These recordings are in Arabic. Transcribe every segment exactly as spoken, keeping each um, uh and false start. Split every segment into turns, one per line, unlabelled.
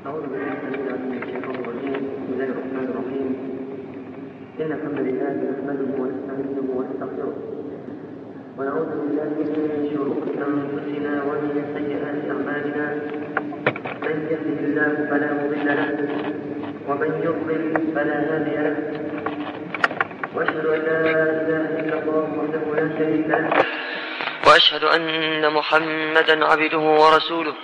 أعوذ بالله من الشيطان الرجيم. بسم الله الرحمن الرحيم. إن الحمد لله نحمده ونستعينه ونستغفره ونعوذ بالله من شرور أنفسنا ومن سيئات أعمالنا. من يهده الله فلا مضل له ومن يضلل فلا هادي له، وأشهد أن لا إله إلا الله وحده لا شريك له، وأشهد أن محمدا عبده ورسوله.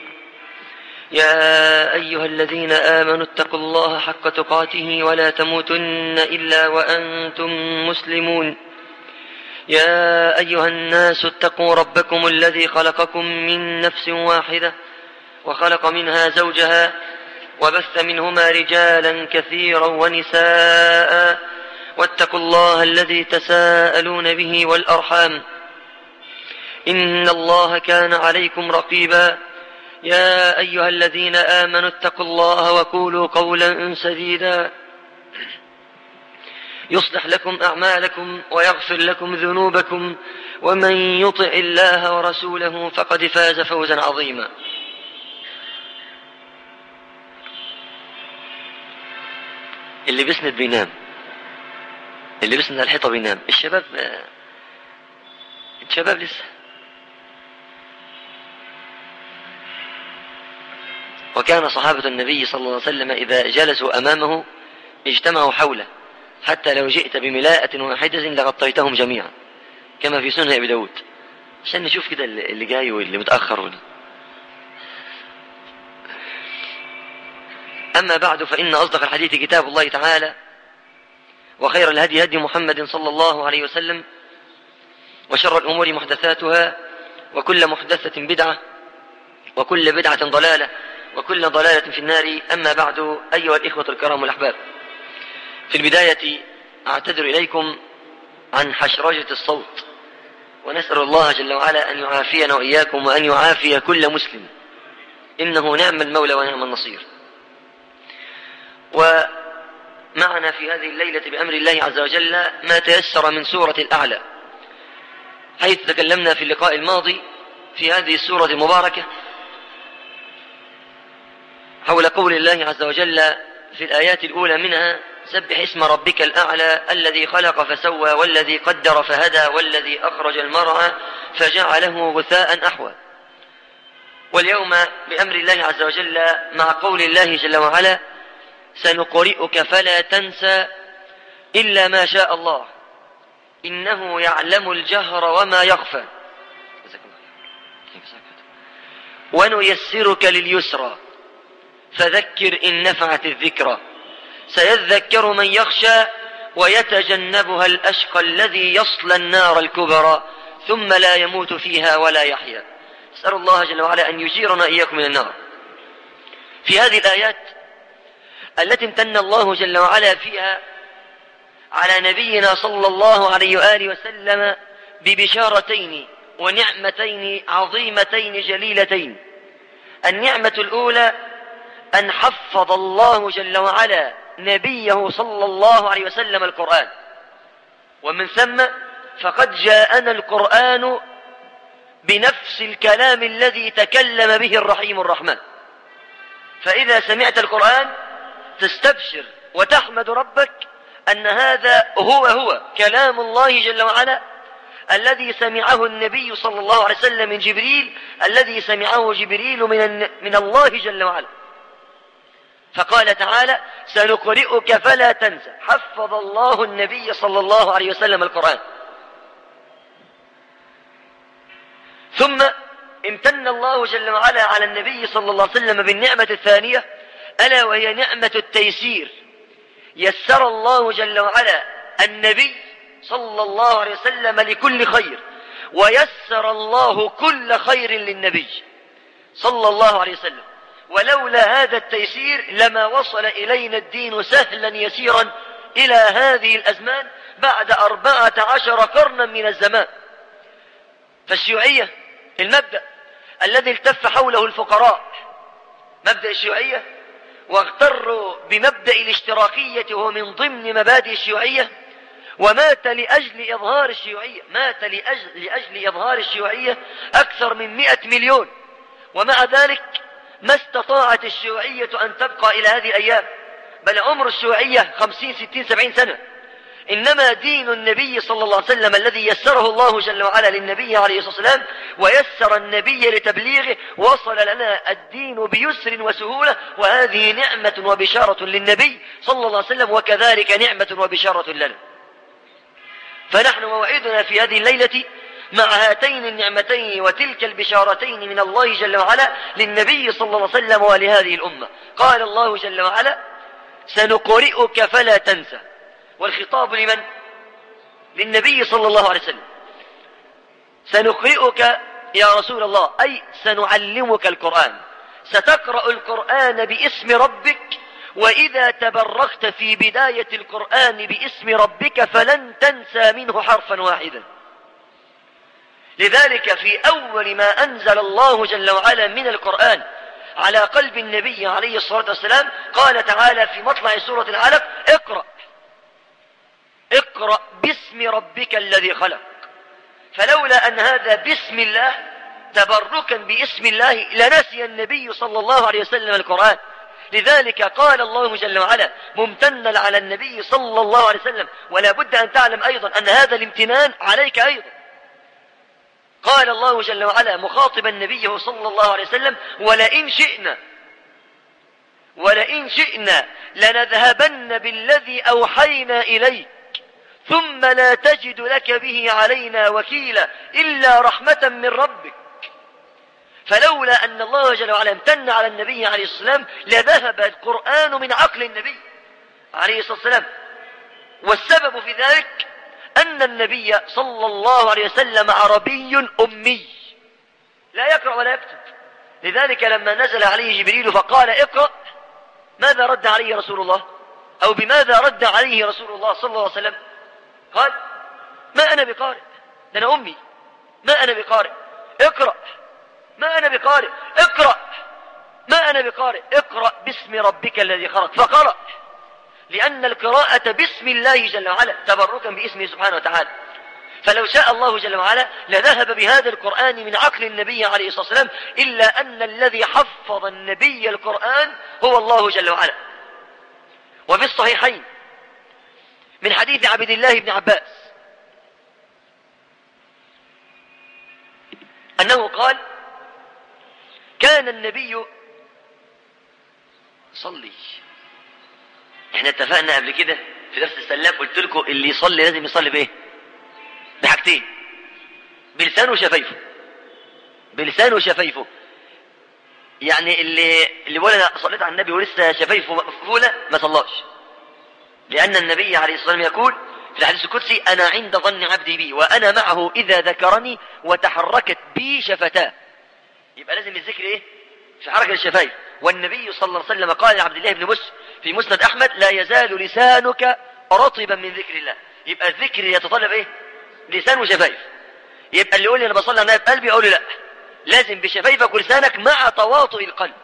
يا أيها الذين آمنوا اتقوا الله حق تقاته ولا تموتن إلا وأنتم مسلمون. يا أيها الناس اتقوا ربكم الذي خلقكم من نفس واحدة وخلق منها زوجها وبث منهما رجالا كثيرا ونساء، واتقوا الله الذي تساءلون به والأرحام إن الله كان عليكم رقيبا. يا أيها الذين آمنوا اتقوا الله وقولوا قولا سديدا يصلح لكم أعمالكم ويغفر لكم ذنوبكم، ومن يطع الله ورسوله فقد فاز فوزا عظيما. اللي بيسند بينام، اللي بيسند الحيطة بينام. الشباب الشباب لسه. وكان صحابة النبي صلى الله عليه وسلم إذا جلسوا أمامه اجتمعوا حوله، حتى لو جئت بملاءة واحدة لغطيتهم جميعا، كما في سنة أبي داود، عشان نشوف كده اللي جاي واللي متأخر واللي. أما بعد، فإن أصدق الحديث كتاب الله تعالى، وخير الهدي هدي محمد صلى الله عليه وسلم، وشر الأمور محدثاتها، وكل محدثة بدعة، وكل بدعة ضلالة، وكل ضلالة في النار. أما بعد، أيها الإخوة الكرام والأحباب، في البداية أعتذر إليكم عن حشرجة الصوت، ونسأل الله جل وعلا أن يعافينا وإياكم، وأن يعافي كل مسلم، إنه نعم المولى ونعم النصير. ومعنا في هذه الليلة بأمر الله عز وجل ما تيسر من سورة الأعلى، حيث تكلمنا في اللقاء الماضي في هذه السورة المباركة حول قول الله عز وجل في الآيات الأولى منها: سبح اسم ربك الأعلى الذي خلق فسوى والذي قدر فهدى والذي أخرج المرعى فجعله غثاء أحوى. واليوم بأمر الله عز وجل مع قول الله جل وعلا: سنقرئك فلا تنسى إلا ما شاء الله إنه يعلم الجهر وما يخفى ونيسرك لليسرى فذكر إن نفعت الذكرى سيذكر من يخشى ويتجنبها الأشقى الذي يصلى النار الكبرى ثم لا يموت فيها ولا يحيا. نسأل الله جل وعلا أن يجيرنا إياكم من النار. في هذه الآيات التي امتن الله جل وعلا فيها على نبينا صلى الله عليه وآله وسلم ببشارتين ونعمتين عظيمتين جليلتين. النعمة الأولى أن حفظ الله جل وعلا نبيه صلى الله عليه وسلم القرآن، ومن ثم فقد جاءنا القرآن بنفس الكلام الذي تكلم به الرحيم الرحمن. فإذا سمعت القرآن تستبشر وتحمد ربك أن هذا هو هو كلام الله جل وعلا الذي سمعه النبي صلى الله عليه وسلم من جبريل، الذي سمعه جبريل من, من الله جل وعلا. فقال تعالى: سنقرئك فلا تنسى. حفظ الله النبي صلى الله عليه وسلم القرآن. ثم امتن الله جل وعلا على النبي صلى الله عليه وسلم بالنعمة الثانية، ألا وهي نعمة التيسير. يسر الله جل وعلا النبي صلى الله عليه وسلم لكل خير، ويسر الله كل خير للنبي صلى الله عليه وسلم. ولولا هذا التيسير لما وصل إلينا الدين سهلا يسيرا إلى هذه الأزمان بعد أربعة عشر قرنا من الزمان. فالشيوعية المبدأ الذي التف حوله الفقراء، مبدأ الشيوعية، واغتروا بمبدأ الاشتراكية وهو من ضمن مبادئ الشيوعية، ومات لأجل إظهار الشيوعية، مات لأجل, لأجل إظهار الشيوعية أكثر من مئة مليون. ومع ذلك ما استطاعت الشيوعية أن تبقى إلى هذه الأيام، بل عمر الشيوعية خمسين ستين سبعين سنة. إنما دين النبي صلى الله عليه وسلم الذي يسره الله جل وعلا للنبي عليه الصلاة والسلام ويسر النبي لتبليغه، وصل لنا الدين بيسر وسهولة، وهذه نعمة وبشارة للنبي صلى الله عليه وسلم، وكذلك نعمة وبشارة لنا. فنحن موعدنا في هذه الليلة مع هاتين النعمتين وتلك البشارتين من الله جل وعلا للنبي صلى الله عليه وسلم ولهذه الأمة. قال الله جل وعلا: سنقرئك فلا تنسى. والخطاب لمن؟ للنبي صلى الله عليه وسلم. سنقرئك يا رسول الله، أي سنعلمك القرآن، ستقرأ القرآن باسم ربك، وإذا تبركت في بداية القرآن باسم ربك فلن تنسى منه حرفا واحدا. لذلك في أول ما أنزل الله جل وعلا من القرآن على قلب النبي عليه الصلاة والسلام قال تعالى في مطلع سورة العلق: اقرأ اقرأ باسم ربك الذي خلق. فلولا أن هذا باسم الله تبركا باسم الله لنسي النبي صلى الله عليه وسلم القرآن. لذلك قال الله جل وعلا ممتنا على النبي صلى الله عليه وسلم، ولا بد أن تعلم أيضا أن هذا الامتنان عليك أيضا. قال الله جل وعلا مخاطبا نبيه صلى الله عليه وسلم: ولئن شئنا ولئن شئنا لنذهبن بالذي أوحينا إليك ثم لا تجد لك به علينا وكيلا إلا رحمة من ربك. فلولا أن الله جل وعلا امتن على النبي عليه الصلاة والسلام لذهب القرآن من عقل النبي عليه الصلاة والسلام. والسبب في ذلك أن النبي صلى الله عليه وسلم عربي أمي لا يقرأ ولا يكتب. لذلك لما نزل عليه جبريل فقال: اقرأ، ماذا رد عليه رسول الله؟ أو بماذا رد عليه رسول الله صلى الله عليه وسلم؟ قال: ما أنا بقارئ، أنا أمي، ما أنا بقارئ، اقرأ، ما أنا بقارئ، اقرأ، ما أنا بقارئ، اقرأ باسم ربك الذي خلق. فقرأ، لأن القراءة باسم الله جل وعلا تبركا باسمه سبحانه وتعالى. فلو شاء الله جل وعلا لذهب بهذا القرآن من عقل النبي عليه الصلاة والسلام، إلا أن الذي حفظ النبي القرآن هو الله جل وعلا. وفي الصحيحين من حديث عبد الله بن عباس أنه قال: كان النبي صلي. احنا اتفقنا قبل كده في درس السلام، قلت لكم اللي يصلي لازم يصلي بايه؟ بحاجتين: بلسانه وشفايفه. بلسانه وشفايفه، يعني اللي اللي بيقول انا صليت على النبي ولسه شفايفه مقفوله ما صلاش، لأن النبي عليه الصلاة والسلام يقول في الحديث القدسي: أنا عند ظن عبدي بي وأنا معه إذا ذكرني وتحركت بي شفتاه. يبقى لازم الذكر إيه؟ في حركة الشفايف. والنبي صلى الله عليه وسلم قال لعبد الله بن مسلم في مسند أحمد: لا يزال لسانك رطبا من ذكر الله. يبقى الذكر يتطلب إيه؟ لسان وشفايف. يبقى اللي يقول لي أنا بصلي على النبي بقلبي، أقول له لا، لازم بشفايفك ولسانك مع تواطؤ القلب.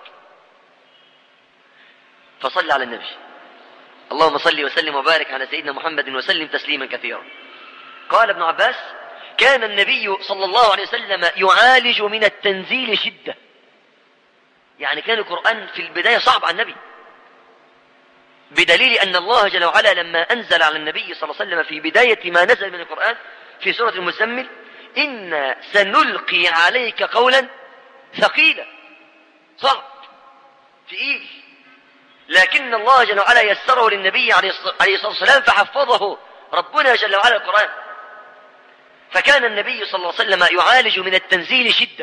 فصل على النبي. اللهم صل وسلم وبارك على سيدنا محمد وسلم تسليما كثيرا. قال ابن عباس: كان النبي صلى الله عليه وسلم يعالج من التنزيل شدة. يعني كان القرآن في البداية صعب على النبي، بدليل أن الله جل وعلا لما أنزل على النبي صلى الله عليه وسلم في بداية ما نزل من القرآن في سورة المزمل: إنا سنلقي عليك قولا ثقيلا. صعب ثقيل، لكن الله جل وعلا يسره للنبي عليه الصلاة والسلام فحفظه ربنا جل وعلا القرآن. فكان النبي صلى الله عليه وسلم يعالج من التنزيل شدة،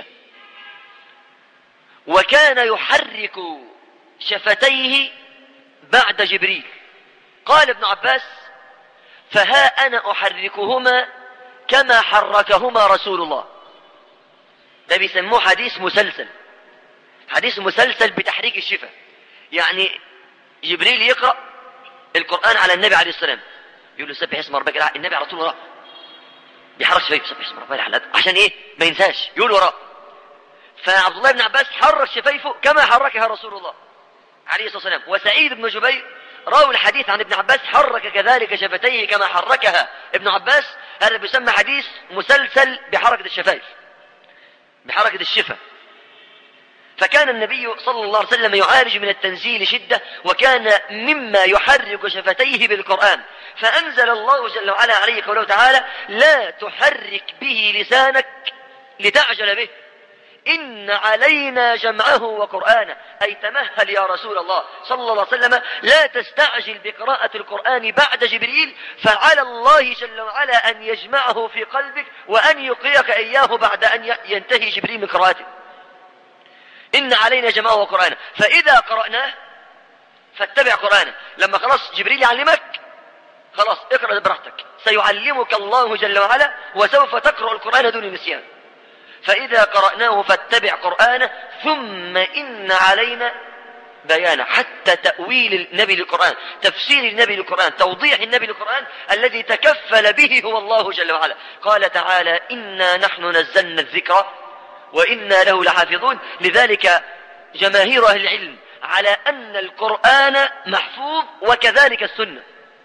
وكان يحرك شفتيه بعد جبريل. قال ابن عباس: فها أنا أحركهما كما حركهما رسول الله. ده بيسموه حديث مسلسل، حديث مسلسل بتحريك الشفة. يعني جبريل يقرأ القرآن على النبي عليه السلام، يقول له: سبح اسم ربك الأعلى. النبي على طول وراه بيحرك شفايفه: سبح اسم ربك الأعلى، عشان ايه؟ ما ينساش، يقول وراه. فعبد الله بن عباس حرك شفايفه كما حركها رسول الله عليه الصلاة والسلام. وسعيد بن جبير راوي الحديث عن ابن عباس حرك كذلك شفتيه كما حركها ابن عباس. هذا بيسمى حديث مسلسل بحركة الشفايف، بحركة الشفة. فكان النبي صلى الله عليه وسلم يعالج من التنزيل شدة، وكان مما يحرك شفتيه بالقرآن، فأنزل الله جل وعلا عليه قوله تعالى: لا تحرك به لسانك لتعجل به إن علينا جمعه وقرآنه، أي تمهل يا رسول الله صلى الله عليه وسلم، لا تستعجل بقراءة القرآن بعد جبريل، فعلى الله جل وعلا أن يجمعه في قلبك وأن يقرئك إياه بعد أن ينتهي جبريل من قراءته. إن علينا جمعه وقرآنه، فإذا قرأناه فاتبع قرآنه. لما خلاص جبريل يعلمك خلاص اقرأ براحتك، سيعلمك الله جل وعلا وسوف تقرأ القرآن دون نسيان. فإذا قرأناه فاتبع قرآنه ثم إن علينا بيانه، حتى تأويل النبي للقرآن، تفسير النبي للقرآن، توضيح النبي للقرآن الذي تكفل به هو الله جل وعلا. قال تعالى: إنا نحن نزلنا الذكر وإنا له لحافظون. لذلك جماهير أهل العلم على أن القرآن محفوظ وكذلك السنة،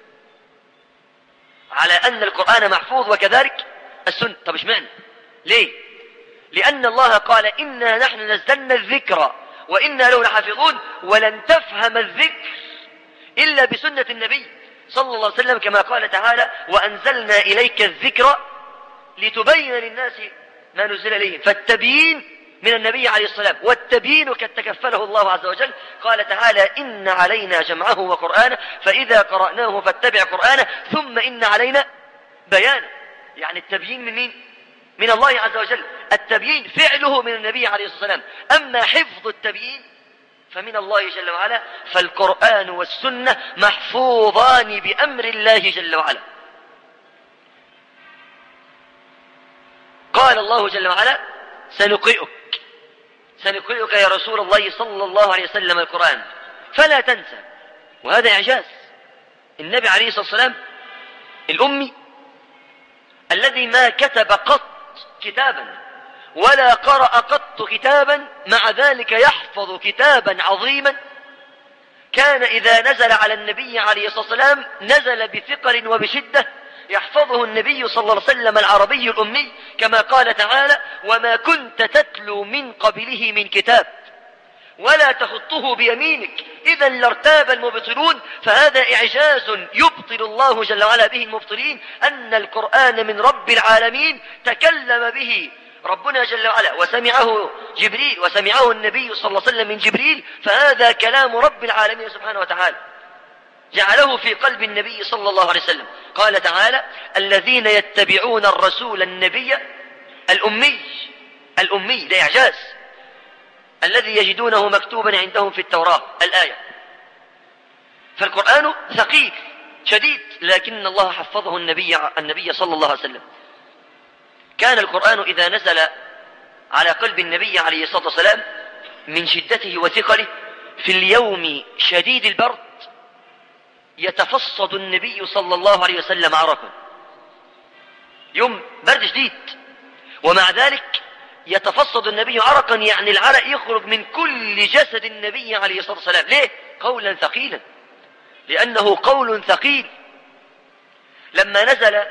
على أن القرآن محفوظ وكذلك السنة. طب ايش معنى؟ ليه؟ لأن الله قال: إنا نحن نزلنا الذكر وإنا له لحافظون، ولن تفهم الذكر إلا بسنة النبي صلى الله عليه وسلم، كما قال تعالى: وأنزلنا إليك الذكر لتبين للناس ما نزل إليهم. فالتبيين من النبي عليه الصلاة والسلام، والتبيين قد تكفله الله عز وجل. قال تعالى: إن علينا جمعه وقرآنه فإذا قرأناه فاتبع قرآنه ثم إن علينا بيانه. يعني التبيين من مين؟ من الله عز وجل. التبيين فعله من النبي عليه الصلاة والسلام، أما حفظ التبيين فمن الله جل وعلا. فالقرآن والسنة محفوظان بأمر الله جل وعلا. قال الله جل وعلا: سنقرئك سنقرئك يا رسول الله صلى الله عليه وسلم القرآن فلا تنسى. وهذا إعجاز. النبي عليه الصلاة والسلام الأمي الذي ما كتب قط كتابا ولا قرأ قط كتابا، مع ذلك يحفظ كتابا عظيما، كان إذا نزل على النبي عليه الصلاة والسلام نزل بثقل وبشدة، يحفظه النبي صلى الله عليه وسلم العربي الأمي، كما قال تعالى: وما كنت تتلو من قبله من كتاب ولا تخطه بيمينك إذا لارتاب المبطلون. فهذا إعجاز يبطل الله جل وعلا به المبطلين، أن القرآن من رب العالمين تكلم به ربنا جل وعلا، وسمعه جبريل وسمعه النبي صلى الله عليه وسلم من جبريل، فهذا كلام رب العالمين سبحانه وتعالى، جعله في قلب النبي صلى الله عليه وسلم. قال تعالى: الذين يتبعون الرسول النبي الأمي. الأمي ده إعجاز، الذي يجدونه مكتوبا عندهم في التوراة الآية. فالقرآن ثقيل شديد، لكن الله حفظه النبي النبي صلى الله عليه وسلم. كان القرآن إذا نزل على قلب النبي عليه الصلاة والسلام من شدته وثقله في اليوم شديد البرد يتفصد النبي صلى الله عليه وسلم عرقا، يوم برد شديد، ومع ذلك يتفصد النبي عرقا، يعني العرق يخرج من كل جسد النبي عليه الصلاة والسلام. ليه؟ قولا ثقيلا، لأنه قول ثقيل. لما نزل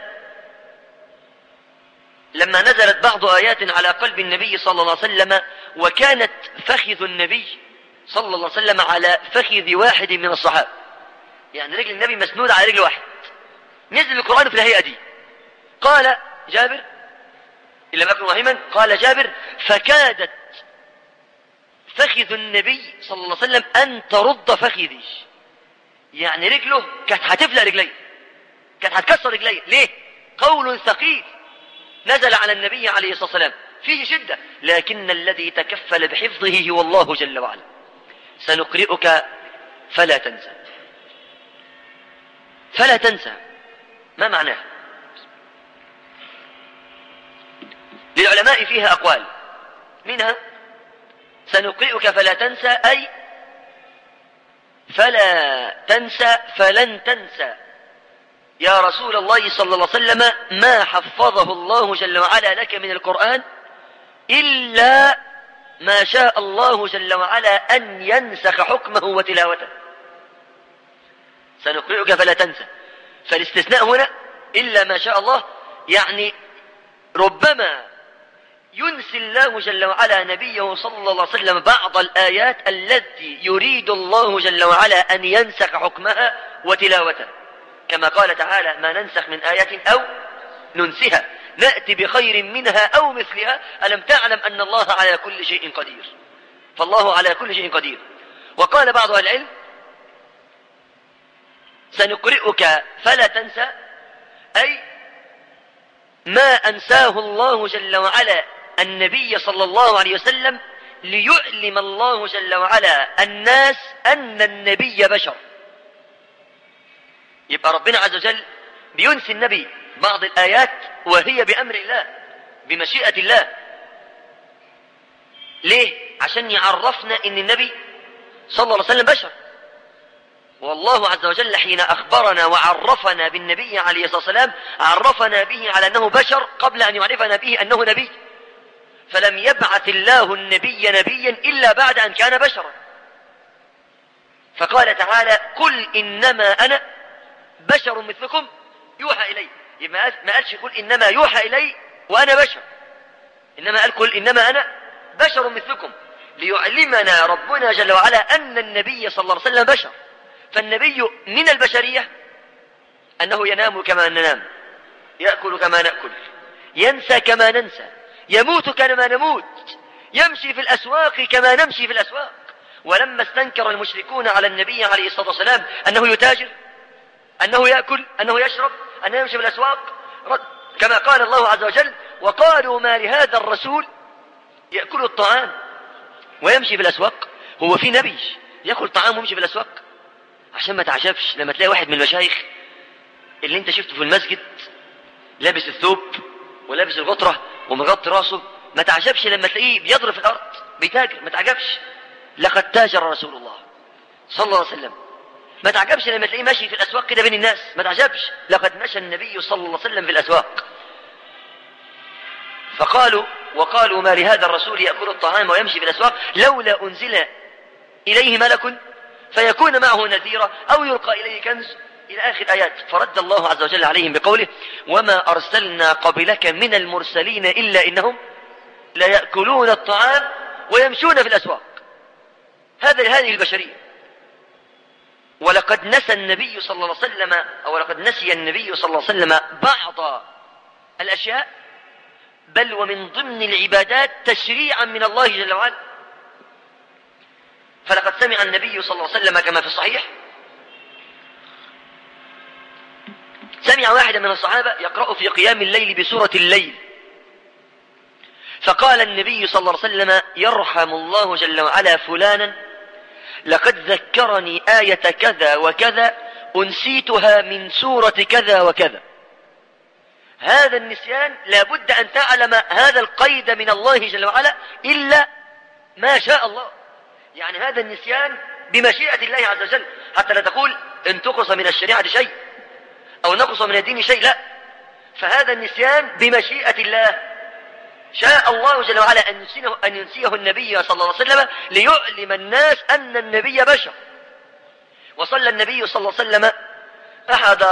لما نزلت بعض آيات على قلب النبي صلى الله عليه وسلم، وكانت فخذ النبي صلى الله عليه وسلم على فخذ واحد من الصحابة، يعني رجل النبي مسنود على رجل واحد، نزل القرآن في الهيئة دي. قال جابر إن لم أكن واهما، قال جابر: فكادت فخذ النبي صلى الله عليه وسلم أن ترد فخذي، يعني رجله كانت هتفلق رجلي، كانت هتكسر رجلي. ليه؟ قول ثقيل نزل على النبي عليه الصلاة والسلام فيه شدة، لكن الذي تكفل بحفظه هو الله جل وعلا. سنقرئك فلا تنسى. فلا تنسى ما معناه؟ للعلماء فيها أقوال، منها: سنقرئك فلا تنسى، أي فلا تنسى فلن تنسى يا رسول الله صلى الله عليه وسلم ما حفظه الله جل وعلا لك من القرآن إلا ما شاء الله جل وعلا أن ينسخ حكمه وتلاوته. سنقرئك فلا تنسى، فالاستثناء هنا إلا ما شاء الله، يعني ربما ينسي الله جل وعلا نبيه صلى الله عليه وسلم بعض الآيات التي يريد الله جل وعلا أن ينسخ حكمها وتلاوتها، كما قال تعالى: ما ننسخ من آية أو ننسها نأتي بخير منها أو مثلها ألم تعلم أن الله على كل شيء قدير. فالله على كل شيء قدير. وقال بعض أهل العلم: سنقرئك فلا تنسى، أي ما أنساه الله جل وعلا النبي صلى الله عليه وسلم ليعلم الله جل وعلا الناس أن النبي بشر. يبقى ربنا عز وجل بينسي النبي بعض الآيات وهي بأمر الله بمشيئة الله. ليه؟ عشان يعرفنا أن النبي صلى الله عليه وسلم بشر. والله عز وجل حين أخبرنا وعرفنا بالنبي عليه الصلاة والسلام عرفنا به على أنه بشر قبل أن يعرفنا به أنه نبي. فلم يبعث الله النبي نبيا إلا بعد أن كان بشرا. فقال تعالى: قل إنما أنا بشر مثلكم يوحى إلي. ما قالش قل إنما يوحى إلي وأنا بشر، إنما قال قل إنما أنا بشر مثلكم، ليعلمنا ربنا جل وعلا أن النبي صلى الله عليه وسلم بشر. فالنبي من البشرية أنه ينام كما ننام، يأكل كما نأكل، ينسى كما ننسى، يموت كما نموت، يمشي في الأسواق كما نمشي في الأسواق. ولما استنكر المشركون على النبي عليه الصلاة والسلام أنه يتاجر، أنه يأكل، أنه يشرب، أنه يمشي في الأسواق، كما قال الله عز وجل: وقالوا ما لهذا الرسول يأكل الطعام ويمشي في الأسواق. هو في نبي يأكل طعام ويمشي في الأسواق؟ عشان ما تعجبش لما تلاقي واحد من المشايخ اللي انت شفته في المسجد لابس الثوب ولابس الغطرة ومغطي راسه، ما تعجبش لما تلاقيه بيضرب في الأرض بيتاجر، ما تعجبش. لقد تاجر رسول الله صلى الله عليه وسلم. ما تعجبش لما تلاقيه ماشي في الأسواق كده بين الناس، ما تعجبش. لقد مشى النبي صلى الله عليه وسلم في الأسواق. فقالوا وقالوا ما لهذا الرسول يأكل الطعام ويمشي في الأسواق لولا أنزل إليه ملك فيكون معه نذيرا أو يلقى إليه كنز، إلى آخر آيات. فرد الله عز وجل عليهم بقوله: وما أرسلنا قبلك من المرسلين إلا إنهم لا يأكلون الطعام ويمشون في الأسواق. هذا هذه البشرية. ولقد نسى النبي صلى الله عليه وسلم أو لقد نسي النبي صلى الله عليه وسلم بعض الأشياء، بل ومن ضمن العبادات تشريعا من الله جل وعلا. فلقد سمع النبي صلى الله عليه وسلم كما في الصحيح، سمع واحدا من الصحابة يقرأ في قيام الليل بسورة الليل، فقال النبي صلى الله عليه وسلم: يرحم الله جل وعلا فلانا لقد ذكرني آية كذا وكذا أنسيتها من سورة كذا وكذا. هذا النسيان لابد أن تعلم هذا القيد من الله جل وعلا إلا ما شاء الله. يعني هذا النسيان بمشيئة الله عز وجل، حتى لا تقول إن تقص من الشريعة شيء أو نقص من الدين شيء، لا. فهذا النسيان بمشيئة الله. شاء الله جل وعلا أن ينسيه, أن ينسيه النبي صلى الله عليه وسلم ليعلم الناس أن النبي بشر. وصلى النبي صلى الله عليه وسلم أحد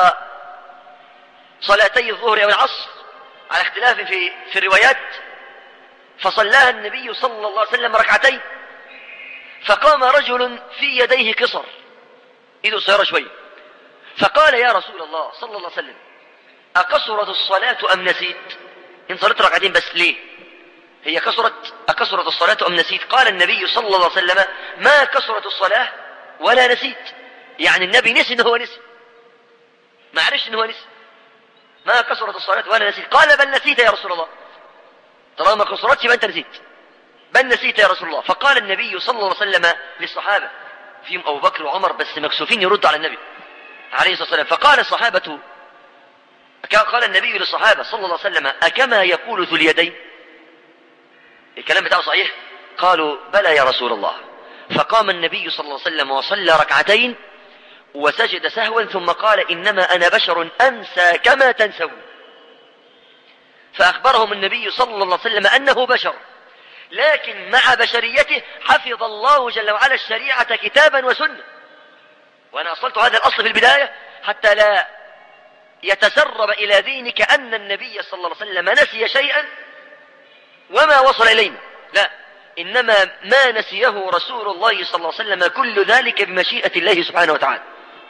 صلاتي الظهر أو العصر على اختلاف في, في الروايات، فصلاها النبي صلى الله عليه وسلم ركعتين، فقام رجل في يديه قصر، إيده قصيرة شوية، فقال: يا رسول الله صلى الله عليه وسلم أقصرت الصلاة أم نسيت؟ إن صلت ركعتين بس ليه؟ هي كسرت أكسرت الصلاة أم نسيت؟ قال النبي صلى الله عليه وسلم: ما كسرت الصلاة ولا نسيت. يعني النبي نسي إنه هو نسي، ما عرفش إنه هو نسي. ما كسرت الصلاة ولا نسيت. قال: بل نسيت يا رسول الله. طالما ما كسرتش يبقى أنت نسيت، بل نسيت يا رسول الله. فقال النبي صلى الله عليه وسلم للصحابة، فيهم أبو بكر وعمر بس مكسوفين يرد على النبي عليه الصلاة والسلام، فقال الصحابة قال النبي للصحابة صلى الله عليه وسلم: أكما يقول ذو اليدين؟ الكلام بتاعه صحيح؟ قالوا: بلى يا رسول الله. فقام النبي صلى الله عليه وسلم وصلى ركعتين وسجد سهوا، ثم قال: إنما أنا بشر أنسى كما تنسون. فأخبرهم النبي صلى الله عليه وسلم أنه بشر، لكن مع بشريته حفظ الله جل وعلا الشريعة كتابا وسنة. وأنا أصلت هذا الأصل في البداية حتى لا يتسرب إلى ذهنك أن النبي صلى الله عليه وسلم نسي شيئا وما وصل إلينا، لا، إنما ما نسيه رسول الله صلى الله عليه وسلم كل ذلك بمشيئة الله سبحانه وتعالى.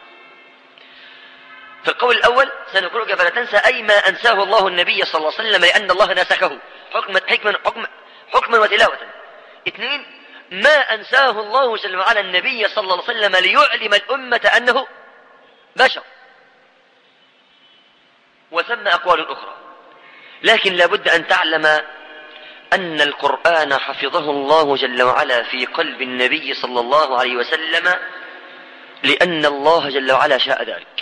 في القول الأول سنقرأك فلا تنسى، أي ما أنساه الله النبي صلى الله عليه وسلم لأن الله نسخه حكما حكما حكما, حكما وتلاوة. اثنين، ما أنساه الله جل وعلا النبي صلى الله عليه وسلم ليعلم الأمة أنه بشر. وثم أقوال أخرى، لكن لابد أن تعلم أن القرآن حفظه الله جل وعلا في قلب النبي صلى الله عليه وسلم لأن الله جل وعلا شاء ذلك.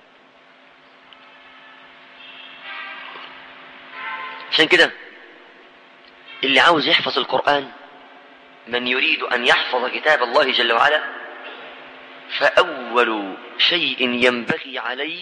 عشان كده اللي عاوز يحفظ القرآن، من يريد أن يحفظ كتاب الله جل وعلا، فأول شيء ينبغي عليه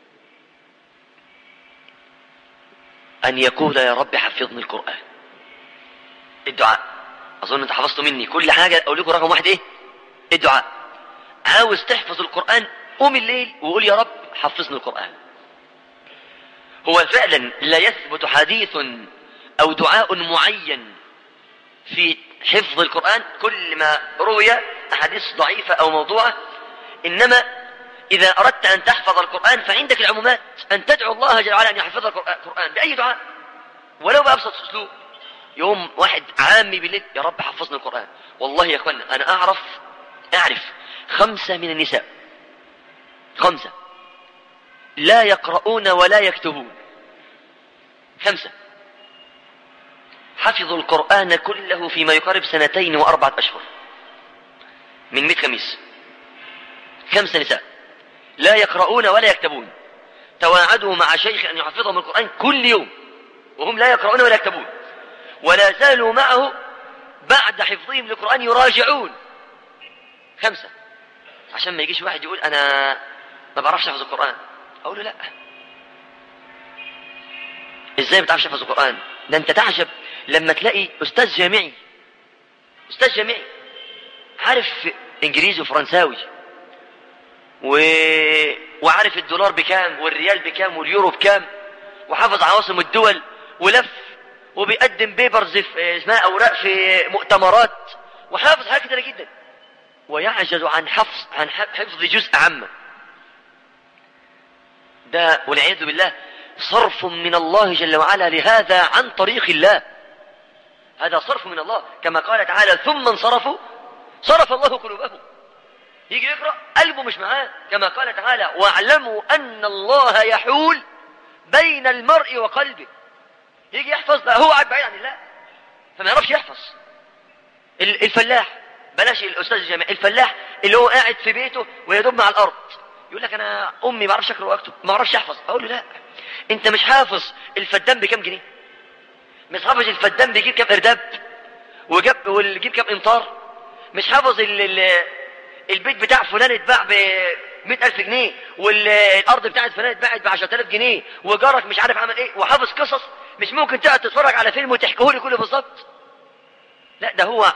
أن يقول يا رب حفظني القرآن. الدعاء، أظن أنت حفظتوا مني كل حاجة، أقول لكم رقم واحد إيه؟ الدعاء. عاوز تحفظ القرآن قوم الليل وقول يا رب حفظني القرآن. هو فعلا لا يثبت حديث أو دعاء معين في حفظ القرآن، كل ما روي أحاديث ضعيفة أو موضوعة، إنما إذا أردت أن تحفظ القرآن فعندك العمومات أن تدعو الله جل وعلا أن يحفظ القرآن بأي دعاء ولو بأبسط أسلوب. يوم واحد عامي بالليل يا رب حفظنا القرآن. والله يا أخوانا أنا أعرف أعرف خمسة من النساء، خمسة لا يقرؤون ولا يكتبون، خمسة حفظوا القرآن كله فيما يقارب سنتين وأربعة أشهر من مئة خميس. خمسة نساء لا يقرؤون ولا يكتبون، تواعدوا مع شيخ أن يحفظهم القرآن كل يوم وهم لا يقرؤون ولا يكتبون، ولا زالوا معه بعد حفظهم للقرآن يراجعون. خمسة. عشان ما يجيش واحد يقول أنا ما بعرفش أحفظ القرآن، أقول له لا، إزاي ما تعرفش تحفظ القرآن؟ ده أنت تعجب لما تلاقي أستاذ جامعي أستاذ جامعي عارف إنجليزي وفرنساوي و... وعارف الدولار بكام والريال بكام واليورو بكام، وحافظ عواصم الدول، ولف وبيقدم بيبرز في اسمها أوراق في مؤتمرات، وحافظ حاجات كتيرة جدا، ويعجز عن حفظ عن حفظ جزء عامة. ده والعياذ بالله صرف من الله جل وعلا لهذا عن طريق الله، هذا صرف من الله، كما قال تعالى ثم انصرفوا صرف الله قلوبهم. يجي يقرأ قلبه مش معاه، كما قال تعالى واعلموا أن الله يحول بين المرء وقلبه. يجي يحفظ لا هو قاعد بعيد عن الله فما يعرفش يحفظ. الفلاح، بلاش الأستاذ الجامعي، الفلاح اللي هو قاعد في بيته ويدب مع الأرض يقول لك أنا أمي ما أعرفش أقرأ وأكتب ما أعرفش أحفظ، أقول له لا، أنت مش حافظ الفدان بكام جنيه، مش حافظ الفدان بيجيب كام إرداب وجاب ويجيب كام إمطار، مش حافظ ال ال البيت بتاع فلان اتباع ب مئة ألف جنيه والأرض بتاعت فلان اتباعت ب عشرة آلاف جنيه وجارك مش عارف عمل إيه، وحافظ قصص مش ممكن تقعد تتفرج على فيلم وتحكيه لي كله بالظبط. لا، ده هو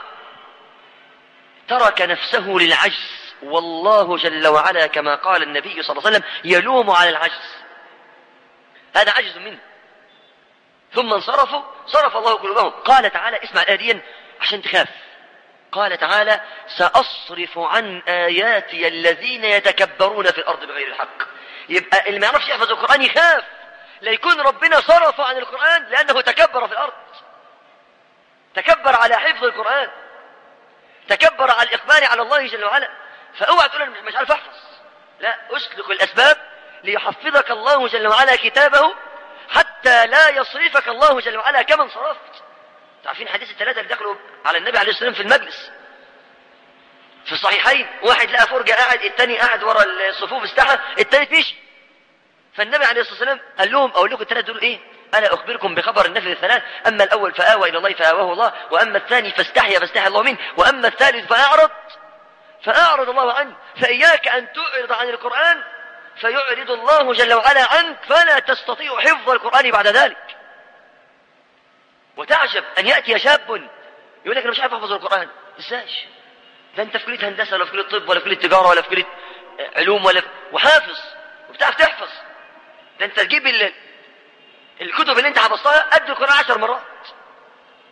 ترك نفسه للعجز، والله جل وعلا كما قال النبي صلى الله عليه وسلم يلوم على العجز، هذا عجز منه. ثم انصرفوا صرف الله قلوبهم. قال تعالى، اسمع الآية عشان تخاف، قال تعالى سأصرف عن آياتي الذين يتكبرون في الأرض بغير الحق. يبقى اللي ما يعرفش يحفظ القرآن يخاف لا يكون ربنا صرف عن القرآن لأنه تكبر في الأرض، تكبر على حفظ القرآن، تكبر على الإقبال على الله جل وعلا. فأوعى تقول أنا مش عارف أحفظ، لا، أسلك الأسباب ليحفظك الله جل وعلا كتابه حتى لا يصرفك الله جل وعلا كمن صرفت. تعرفين حديث الثلاثة اللي دخلوا على النبي عليه الصلاة والسلام في المجلس في الصحيحين، واحد لقى فرجة قاعد، الثاني قاعد ورا الصفوف استحى، الثالث مشي. فالنبي عليه الصلاة والسلام قال لهم أقول لكم الثلاثة دول إيه؟ ألا أخبركم بخبر النفذ الثلاث، أما الأول فآوى إلى الله فآواه الله، وأما الثاني فاستحيا فاستحيا الله منه، وأما الثالث فأعرض فأعرض الله عنه. فإياك أن تعرض عن القرآن فيعرض الله جل وعلا عنك فلا تستطيع حفظ القرآن بعد ذلك. وتعجب أن يأتي شاب يقول لك أنا مش عارف أحفظ القرآن. إزاي؟ ده أنت في كلية هندسة ولا في كلية طب ولا في كلية تجارة ولا في كلية علوم ولا في... وحافظ وبتعرف تحفظ. ده أنت تجيب ال... الكتب اللي أنت حفظتها قد القرآن عشر مرات.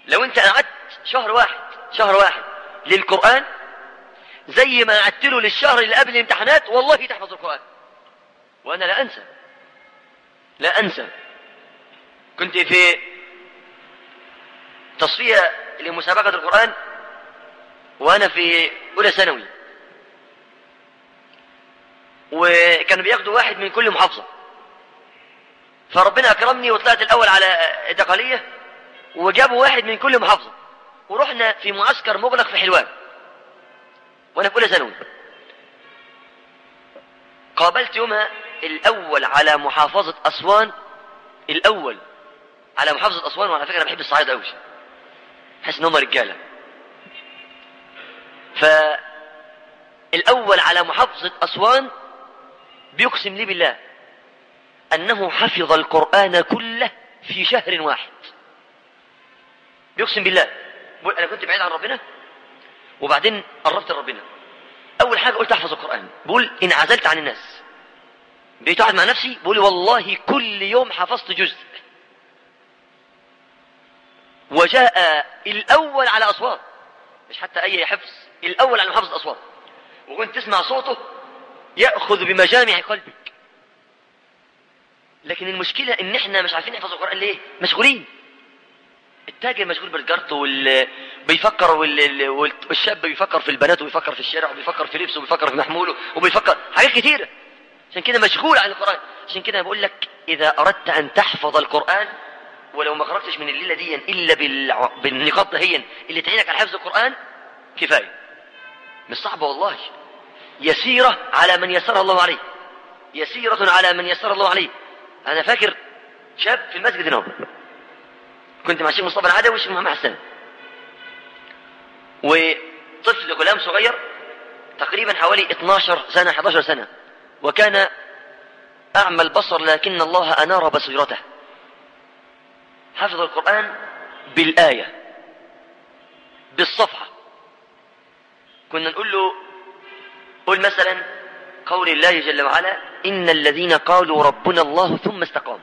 لو انت قعدت شهر واحد شهر واحد للقرآن زي ما قعدت له للشهر اللي قبل الامتحانات، والله تحفظ القرآن. وانا لا انسى لا انسى كنت في تصفية لمسابقة القرآن وانا في اولى ثانوي، وكانوا بياخدوا واحد من كل محافظة، فربنا اكرمني وطلعت الاول على الدقالية، وجابوا واحد من كل محافظة، ورحنا في معسكر مغلق في حلوان وانا في اولى ثانوي. قابلت يومها الاول على محافظة اسوان، الاول على محافظة اسوان. وعلى فكرة انا بحب الصعايدة قوي، حس ان هم رجالة. فالاول على محافظة اسوان بيقسم لي بالله انه حفظ القرآن كله في شهر واحد. بيقسم بالله. بقول انا كنت بعيد عن ربنا وبعدين قربت لربنا. اول حاجة قلت احفظ القرآن. بقول انعزلت عن الناس، بقيت اقعد مع نفسي، بقول والله كل يوم حفظت جزء. وجاء الاول على اسوان، مش حتى اي حفظ، الاول على محافظة اسوان، وكنت تسمع صوته يأخذ بمجامع قلبك. لكن المشكلة ان احنا مش عارفين نحفظ القرآن ليه؟ مشغولين. التاجر مشغول بالجرط وال بيفكر وال... والشاب بيفكر في البنات وبيفكر في الشارع وبيفكر في لبسه وبيفكر في محموله وبيفكر حاجات كتيرة، عشان كده مشغول عن القرآن. عشان كده بقول لك إذا أردت أن تحفظ القرآن ولو ما خرجتش من الليلة دي إلا بال... بالنقاط دهيا اللي تعينك على حفظ القرآن كفاية. مش صعبة والله، يسيرة على من يسر الله عليه، يسيرة على من يسر الله عليه. أنا فاكر شاب في المسجد هنا، كنت مع الشيخ مصطفى العدوي والشيخ محمد حسان، وطفل غلام صغير تقريبا حوالي اثناشر سنة احد عشر سنة، وكان أعمى البصر لكن الله أنار بصيرته. حفظ القرآن بالآية بالصفحة. كنا نقول له قل مثلا قول الله جل وعلا إن الذين قالوا ربنا الله ثم استقاموا،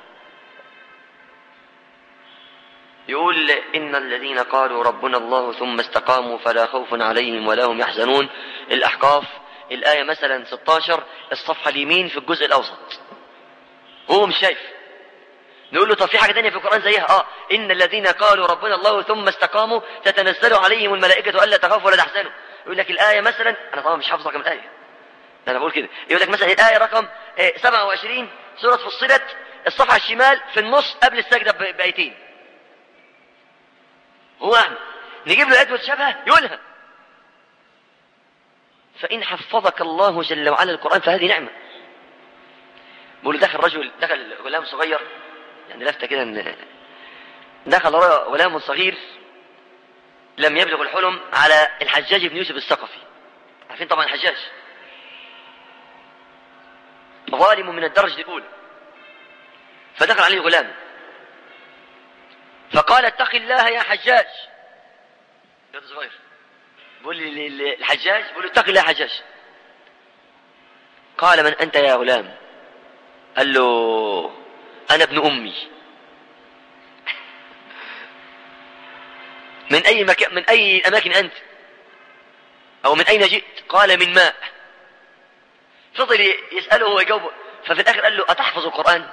يقول إن الذين قالوا ربنا الله ثم استقاموا فلا خوف عليهم ولا هم يحزنون. الأحقاف الآية مثلا ستة عشر، الصفحة اليمين في الجزء الأوسط، هو مش شايف. نقول له طب في حاجة تانية في القرآن زيها؟ آه إن الذين قالوا ربنا الله ثم استقاموا تتنزل عليهم الملائكة ألا تخافوا ولا تحزنوا. يقول لك الآية مثلا، أنا طبعا مش حافظ رقم الآية، أنا بقول كده، يقول لك مثلا الآية رقم سبعة وعشرين سورة فصلت، الصفحة الشمال في النص قبل السجدة بآيتين. هو أعمى، نجيب له آيات متشابهة يقولها. فإن حفظك الله جل وعلا القرآن فهذه نعمة. بقول دخل رجل، دخل غلام صغير، يعني لفتة كده ان دخل غلام صغير لم يبلغ الحلم على الحجاج بن يوسف الثقفي. عارفين طبعا الحجاج ظالم من الدرجة الأولى. فدخل عليه غلام فقال اتق الله يا حجاج. يا صغير بقول لي الحجاج، بقول له اتق الله يا حجاج. قال من أنت يا غلام؟ قال له أنا ابن أمي. من أي مكان، من أي أماكن أنت، أو من أين جئت؟ قال من ماء. فضل يسأله ويجاوبه، ففي الآخر قال له أتحفظ القرآن؟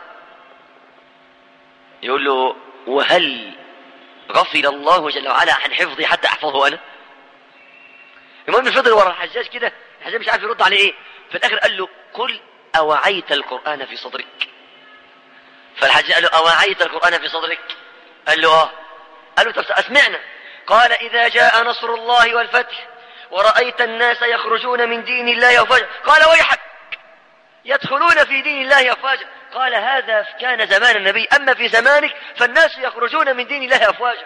يقول له وهل غفل الله جل وعلا عن حفظي حتى أحفظه أنا؟ المهم فضل ورا الحجاج كده، الحجاج مش عارف يرد عليه إيه. في الآخر قال له قل أوعيت القرآن في صدرك؟ فالحجاج قال له أوعيت القرآن في صدرك؟ قال له آه. قال له طب أسمعنا. قال إذا جاء نصر الله والفتح ورأيت الناس يخرجون من دين الله أفواجا. قال ويحك يدخلون في دين الله أفواجا. قال هذا كان زمان النبي، أما في زمانك فالناس يخرجون من دين الله أفواجا.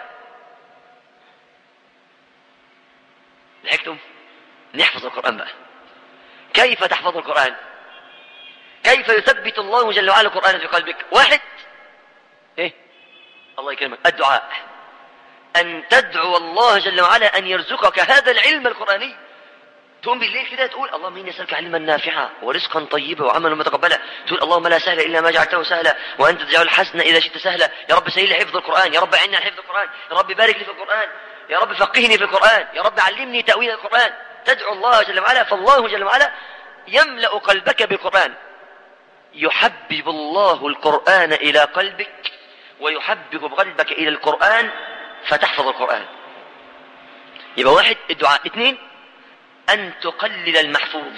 ضحكتم؟ نحفظ القرآن بقى. كيف تحفظ القرآن؟ كيف يثبت الله جل وعلا القرآن في قلبك؟ واحد، إيه؟ الله يكرمك، الدعاء. أن تدعو الله جل وعلا أن يرزقك هذا العلم القرآني. تقوم بالليل كده تقول اللهم إني أسألك علما نافعا ورزقا طيبا وعملا متقبلا. تقول اللهم لا سهل إلا ما جعلته سهلا وأنت تجعل الحسن إذا شئت سهلا. يا رب سهل لي حفظ القرآن، يا رب أعني على حفظ القرآن، يا رب بارك لي في القرآن، يا رب فقهني في القرآن، يا رب علمني تأويل القرآن. تدعو الله جل وعلا، فالله جل وعلا يملأ قلبك بالقرآن. يحبب الله القرآن إلى قلبك ويحبب قلبك إلى القرآن فتحفظ القرآن. يبقى واحد الدعاء. اثنين أن تقلل المحفوظ،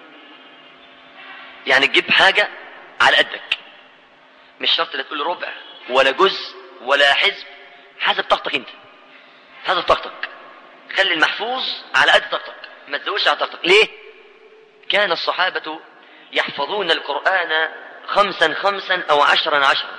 يعني تجيب حاجة على قدك، مش شرط لا تقول ربع ولا جزء ولا حزب، حسب طاقتك انت، حسب طاقتك. خلي المحفوظ على قد طاقتك، ما تزودش على طاقتك. ليه؟ كان الصحابة يحفظون القرآن خمسا خمسا أو عشرا عشرا،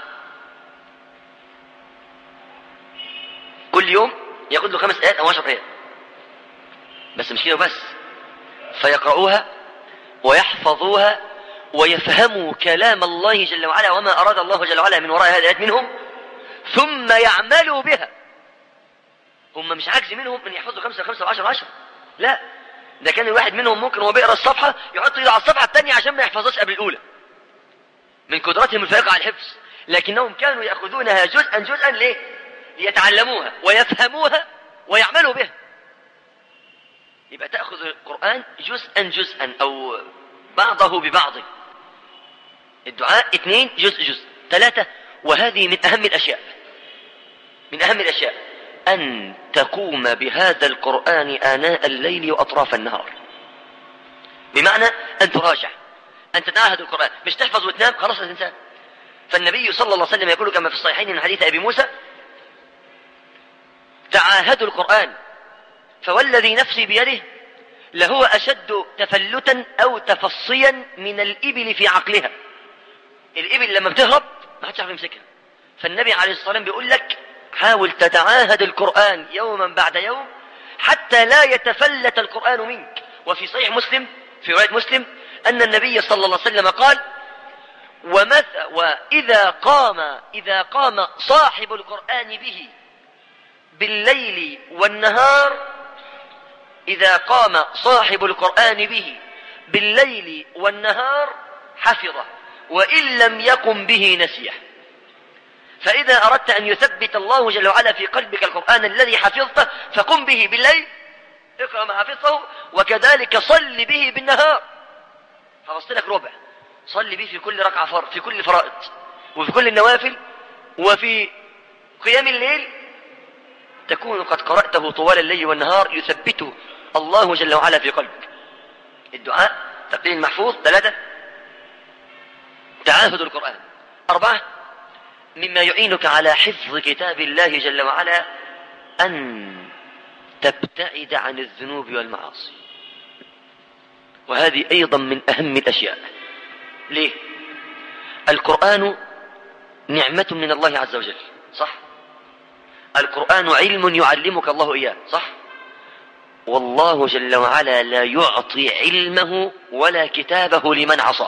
كل يوم ياخذ له خمس آيات أو عشر آيات، بس مش كده بس، فيقرؤوها ويحفظوها ويفهموا كلام الله جل وعلا وما أراد الله جل وعلا من وراء هذه الآيات منهم، ثم يعملوا بها. هم مش عاجز منهم من يحفظوا خمسة خمسة وعشر عشر، لا، ده كان الواحد منهم ممكن وهو بيقرأ الصفحة يحط ايده على الصفحة الثانية عشان ما يحفظهاش قبل الأولى من قدرتهم الفائقة على الحفظ، لكنهم كانوا يأخذونها جزءا جزءا. ليه؟ ليتعلموها ويفهموها ويعملوا بها. يبقى تأخذ القرآن جزءا جزءا أو بعضه ببعضه. الدعاء اثنين جزء جزء. ثلاثة، وهذه من أهم الأشياء، من أهم الأشياء أن تقوم بهذا القرآن آناء الليل وأطراف النهار، بمعنى أن تراجع، أن تتعاهد القرآن، مش تحفظ وتنام خلاص الإنسان. فالنبي صلى الله عليه وسلم يقول كما في الصحيحين من حديث أبي موسى: تعاهدوا القرآن فوالذي نفسي بيده لهو أشد تفلتا أو تفصيا من الإبل في عقلها. الإبل لما بتهرب ما حدش يعرف يمسكها، فالنبي عليه الصلاة والسلام بيقول لك حاول تتعاهد القرآن يوما بعد يوم حتى لا يتفلت القرآن منك. وفي صحيح مسلم في رواية مسلم أن النبي صلى الله عليه وسلم قال: ومث وإذا قام إذا قام صاحب القرآن به بالليل والنهار إذا قام صاحب القرآن به بالليل والنهار حفظه، وإن لم يقم به نسيه. فإذا أردت أن يثبت الله جل وعلا في قلبك القرآن الذي حفظته فقم به بالليل، اقرأ ما حفظته، وكذلك صل به بالنهار. حفظت لك ربع، صل به في كل ركعة فرض، في كل فرائض، وفي كل النوافل، وفي قيام الليل تكون قد قرأته طوال الليل والنهار، يثبته الله جل وعلا في قلبك. الدعاء تقليل المحفوظ. ثلاثة، تعاهد القرآن. أربعة، مما يعينك على حفظ كتاب الله جل وعلا أن تبتعد عن الذنوب والمعاصي، وهذه أيضا من أهم الأشياء. ليه؟ القرآن نعمة من الله عز وجل، صح؟ القرآن علم يعلمك الله إياه، صح؟ والله جل وعلا لا يعطي علمه ولا كتابه لمن عصاه.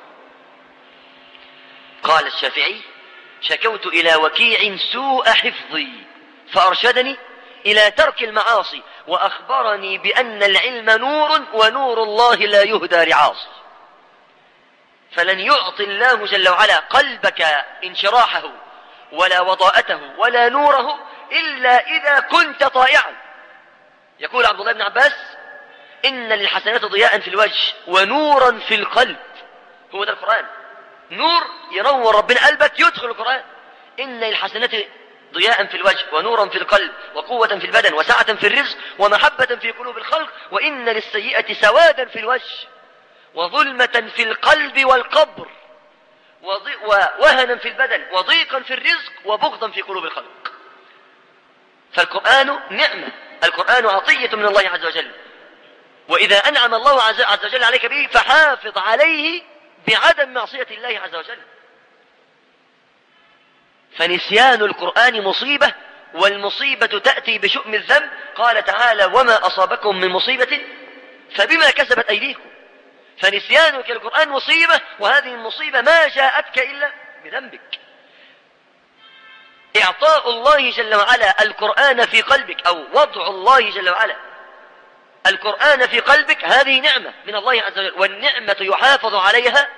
قال الشافعي: شكوت إلى وكيع سوء حفظي فأرشدني إلى ترك المعاصي وأخبرني بأن العلم نور ونور الله لا يهدى لعاصي. فلن يعطي الله جل وعلا قلبك انشراحه ولا وضاءته ولا نوره إلا إذا كنت طائعا. يقول عبد الله بن عباس: إن للحسنات ضياء في الوجه ونورا في القلب. هو ده القرآن، نور ينور ربنا قلبك يدخل القرآن. إن للحسنات ضياء في الوجه ونورا في القلب وقوة في البدن وسعة في الرزق ومحبة في قلوب الخلق، وإن للسيئة سوادا في الوجه وظلمة في القلب والقبر ووهنا في البدن وضيقا في الرزق وبغضا في قلوب الخلق. فالقرآن نعمة، القرآن عطية من الله عز وجل، وإذا أنعم الله عز وجل عليك به فحافظ عليه بعدم معصية الله عز وجل. فنسيان القرآن مصيبة، والمصيبة تأتي بشؤم الذنب. قال تعالى: وما أصابكم من مصيبة فبما كسبت أيديكم. فنسيانك القرآن مصيبة، وهذه المصيبة ما جاءتك إلا بذنبك. إعطاء الله جل وعلا القرآن في قلبك، أو وضع الله جل وعلا القرآن في قلبك هذه نعمة من الله عز وجل، والنعمة يحافظ عليها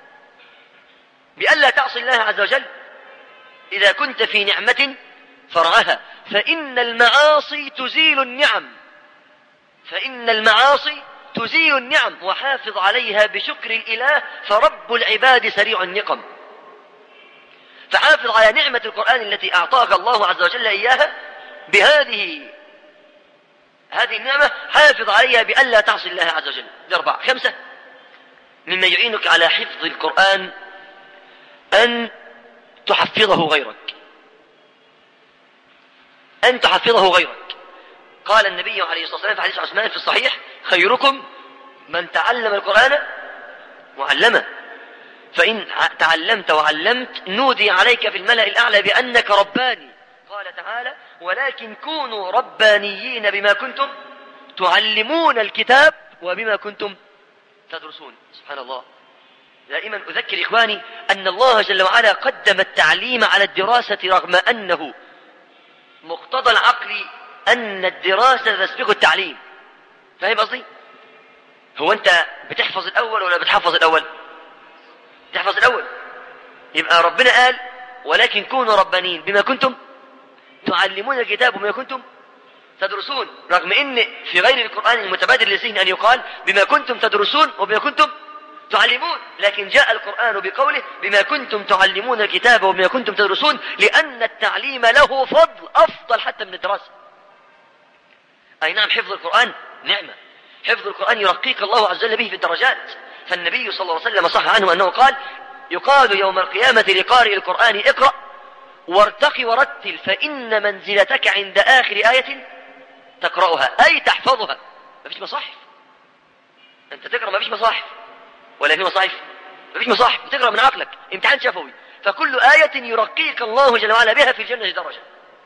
بألا تعصي الله عز وجل. إذا كنت في نعمة فرعها، فإن المعاصي تزيل النعم، فإن المعاصي تزيل النعم، وحافظ عليها بشكر الإله، فرب العباد سريع النقم. فحافظ على نعمة القرآن التي أعطاك الله عز وجل إياها بهذه هذه النعمة، حافظ عليها بألا تعصي الله عز وجل. أربعة. خمسة، مما يعينك على حفظ القرآن أن تحفظه غيرك، أن تحفظه غيرك. قال النبي عليه الصلاة والسلام في حديث عثمان في الصحيح: خيركم من تعلم القرآن وعلمه، فإن تعلمت وعلمت نودي عليك في الملأ الأعلى بأنك رباني. قال تعالى: ولكن كونوا ربانيين بما كنتم تعلمون الكتاب وبما كنتم تدرسون. سبحان الله. دائما أذكر إخواني أن الله جل وعلا قدم التعليم على الدراسة، رغم أنه مقتضى العقل أن الدراسة تسبق التعليم. فاهم قصدي؟ هو أنت بتحفظ الأول ولا بتحفظ الأول؟ تحفظ الأول. يبقى ربنا قال: ولكن كونوا ربانيين بما كنتم تعلمون الكتاب وبما كنتم تدرسون، رغم ان في غير القرآن المتبادر للذهن ان يقال بما كنتم تدرسون وبما كنتم تعلمون، لكن جاء القرآن بقوله بما كنتم تعلمون الكتاب وبما كنتم تدرسون، لأن التعليم له فضل أفضل حتى من الدراسة. أي نعم، حفظ القرآن نعمة، حفظ القرآن يرقيك الله عز وجل به في الدرجات. فالنبي صلى الله عليه وسلم صح عنه أنه قال: يقال يوم القيامة لقارئ القرآن: اقرأ وارتقي ورتل، فإن منزلتك عند آخر آية تقرأها، أي تحفظها. ما فيش مصاحف، أنت تقرأ، ما فيش مصاحف ولا في مصاحف، ما فيش مصاحف، بتقرأ من عقلك، امتحان شفوي. فكل آية يرقيك الله جل وعلا بها في الجنة درجة.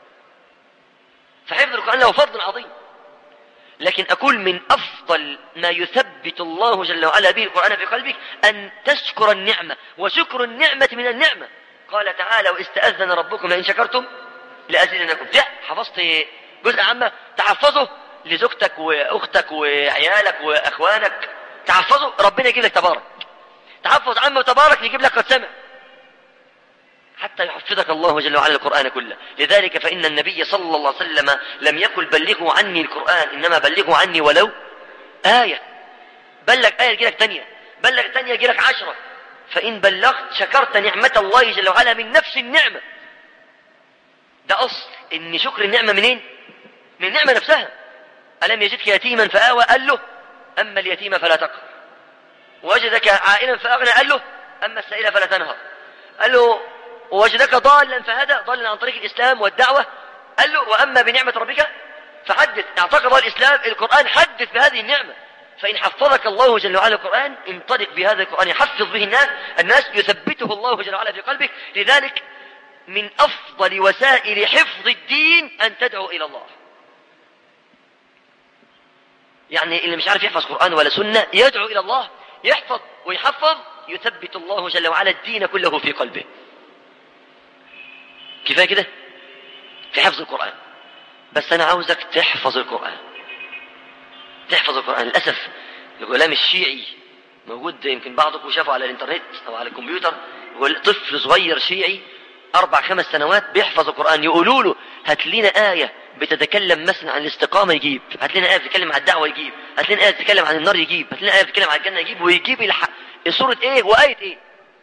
فحفظ القرآن له فضل عظيم. لكن أقول من أفضل ما يثبت الله جل وعلا به القرآن في قلبك أن تشكر النعمة، وشكر النعمة من النعمة. قال تعالى: واستأذن ربكم لئن شكرتم لأزيدنكم. حفظت جزء عامة تحفظه لزوجتك وأختك وعيالك وأخوانك، تحفظه ربنا يجيب لك تبارك. تحفظ عامة وتبارك يجيب لك قد سمع، حتى يحفظك الله جل وعلا القرآن كله. لذلك فإن النبي صلى الله عليه وسلم لم يقل بلغوا عني القرآن، إنما بلغوا عني ولو آية. بلغ آية يجيلك تانية، بلغ تانية يجيلك عشرة. فإن بلغت شكرت نعمة الله جل وعلا من نفس النعمة. ده أصل إن شكر النعمة منين؟ من النعمة نفسها. ألم يجدك يتيما فآوى، قال له: أما اليتيم فلا تقهر. ووجدك عائلا فأغنى، قال له: أما السائل فلا تنهر. قال له: ووجدك ضالا فهدى، ضالا عن طريق الإسلام والدعوة، قال له: وأما بنعمة ربك فحدث. اعتقد الله الإسلام، القرآن حدث بهذه النعمة. فإن حفظك الله جل وعلا القرآن، انطلق بهذا القرآن، يحفظ به الناس الناس يثبته الله جل وعلا في قلبك. لذلك من أفضل وسائل حفظ الدين أن تدعو إلى الله. يعني اللي مش عارف يحفظ قرآن ولا سنة يدعو إلى الله، يحفظ ويحفظ، يثبت الله جل وعلا الدين كله في قلبه. كفاية كده في حفظ القرآن. بس أنا عاوزك تحفظ القرآن، تحفظ القرآن. للأسف الغلام الشيعي موجود، يمكن بعضكم شافوا على الإنترنت أو على الكمبيوتر، طفل صغير شيعي أربع خمس سنوات بيحفظ القرآن. يقولوا له: هات لنا آية بتتكلم مثلا عن الاستقامة، يجيب. هات لنا آية بتتكلم عن الدعوة، يجيب. هات لنا آية بتتكلم عن النار، يجيب. هات لنا آية بتتكلم عن الجنة، يجيب. ويجيب الح... سورة إيه وآية إيه.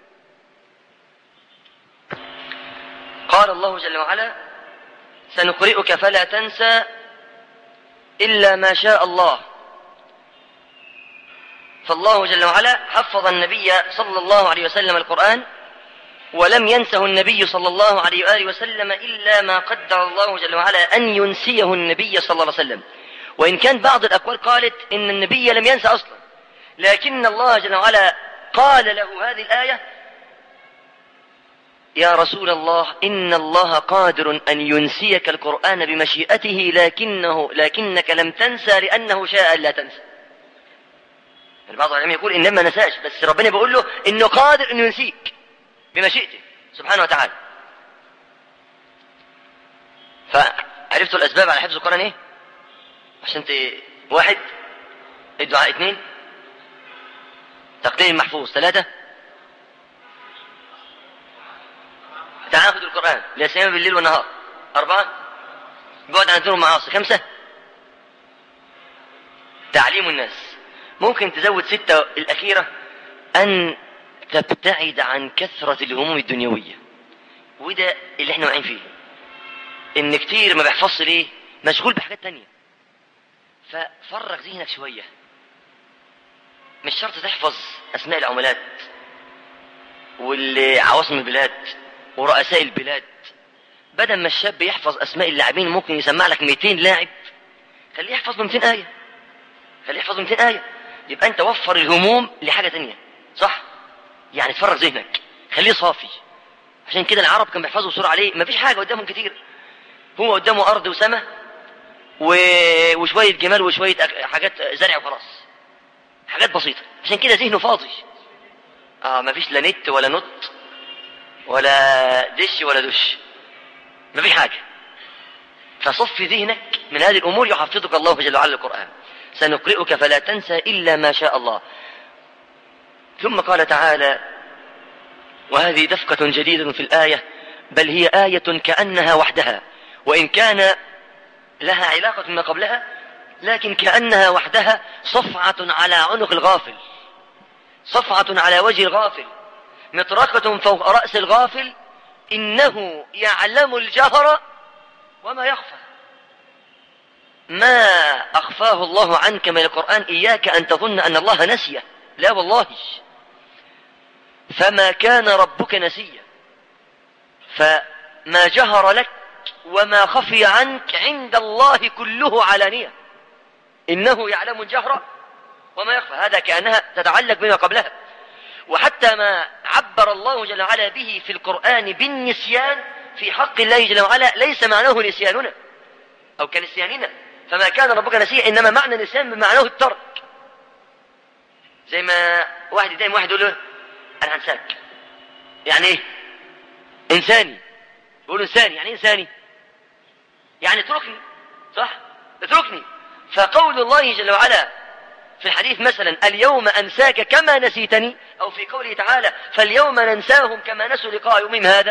قال الله جل وعلا: سنقرئك فلا تنسى إلا ما شاء الله. فالله جل وعلا حفظ النبي صلى الله عليه وسلم القرآن، ولم ينسه النبي صلى الله عليه وآله وسلم إلا ما قدر الله جل وعلا أن ينسيه النبي صلى الله عليه وسلم. وإن كان بعض الأقوال قالت إن النبي لم ينسى أصلا، لكن الله جل وعلا قال له هذه الآية: يا رسول الله، إن الله قادر أن ينسيك القرآن بمشيئته، لكنه لكنك لم تنسى لأنه شاء لا تنسى. يعني بعض العلماء يقول إنما نساش، بس ربنا بيقول له إنه قادر أن ينسيك بمشيئته سبحانه وتعالى. فعرفتوا الأسباب على حفظ القرآن إيه؟ عشان ت... واحد الدعاء اثنين، تقديم المحفوظ ثلاثة، تعاهد القرآن للصيام بالليل والنهار أربعة، بعد عن الذنوب والمعاصي خمسة، تعليم الناس. ممكن تزود ستة الأخيرة، أن تبتعد عن كثرة الهموم الدنيوية. وده اللي احنا واقعين فيه، ان كتير ما بيحفظش ليه، مشغول بحاجات تانية. ففرغ ذهنك شوية، مش شرط تحفظ أسماء العملات والعواصم البلاد ورؤساء البلاد. بدل ما الشاب يحفظ أسماء اللاعبين ممكن يسمع لك مئتين لاعب، خليه يحفظ مئتين آية، خليه يحفظ مئتين آية. يبقى أنت وفر الهموم لحاجة تانية، صح؟ يعني تفرغ ذهنك، خليه صافي. عشان كده العرب كان بيحفظوا بسرعة عليه، مفيش حاجة قدامهم كتير، هو قدامه أرض وسماء و... وشوية جمال وشوية حاجات زرع وخلاص، حاجات بسيطة. عشان كده ذهنه فاضي، اه مفيش لا نت ولا نط ولا دش ولا دش، مفيش حاجة. فصفي ذهنك من هذه الأمور يحفظك الله جل وعلا القرآن. سنقرئك فلا تنسى إلا ما شاء الله. ثم قال تعالى: وهذه دفقة جديدة في الآية، بل هي آية كأنها وحدها، وإن كان لها علاقة ما قبلها، لكن كأنها وحدها صفعة على عنق الغافل، صفعة على وجه الغافل، مطرقة فوق رأس الغافل، إنه يعلم الجهر وما يخفى. ما أخفاه الله عنك من القرآن إياك أن تظن أن الله نسيه، لا والله، فما كان ربك نسيا. فما جهر لك وما خفي عنك عند الله كله علانية، إنه يعلم الجهر وما يخفى. هذا كأنها تتعلق بما قبلها. وحتى ما عبر الله جل وعلا به في القرآن بالنسيان في حق الله جل وعلا ليس معناه نسياننا أو كنسياننا، فما كان ربك نسيا، إنما معنى النسيان بمعناه الترك. زي ما واحد يدايم واحد يقول له أنا هنساك، يعني إيه؟ إنساني. يقول إنساني يعني إنساني، يعني اتركني، صح؟ اتركني. فقول الله جل وعلا في الحديث مثلا: اليوم أنساك كما نسيتني، أو في قوله تعالى: فاليوم ننساهم كما نسوا لقاء يومهم هذا،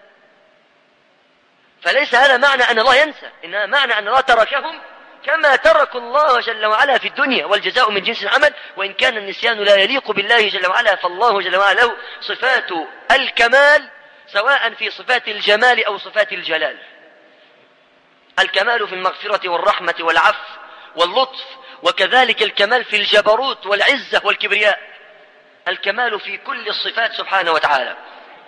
فليس هذا معنى أن الله ينسى، إنما معنى أن الله تركهم كما تركوا الله جل وعلا في الدنيا، والجزاء من جنس العمل. وإن كان النسيان لا يليق بالله جل وعلا، فالله جل وعلا له صفات الكمال، سواء في صفات الجمال أو صفات الجلال. الكمال في المغفرة والرحمة والعفو واللطف، وكذلك الكمال في الجبروت والعزة والكبرياء. الكمال في كل الصفات سبحانه وتعالى.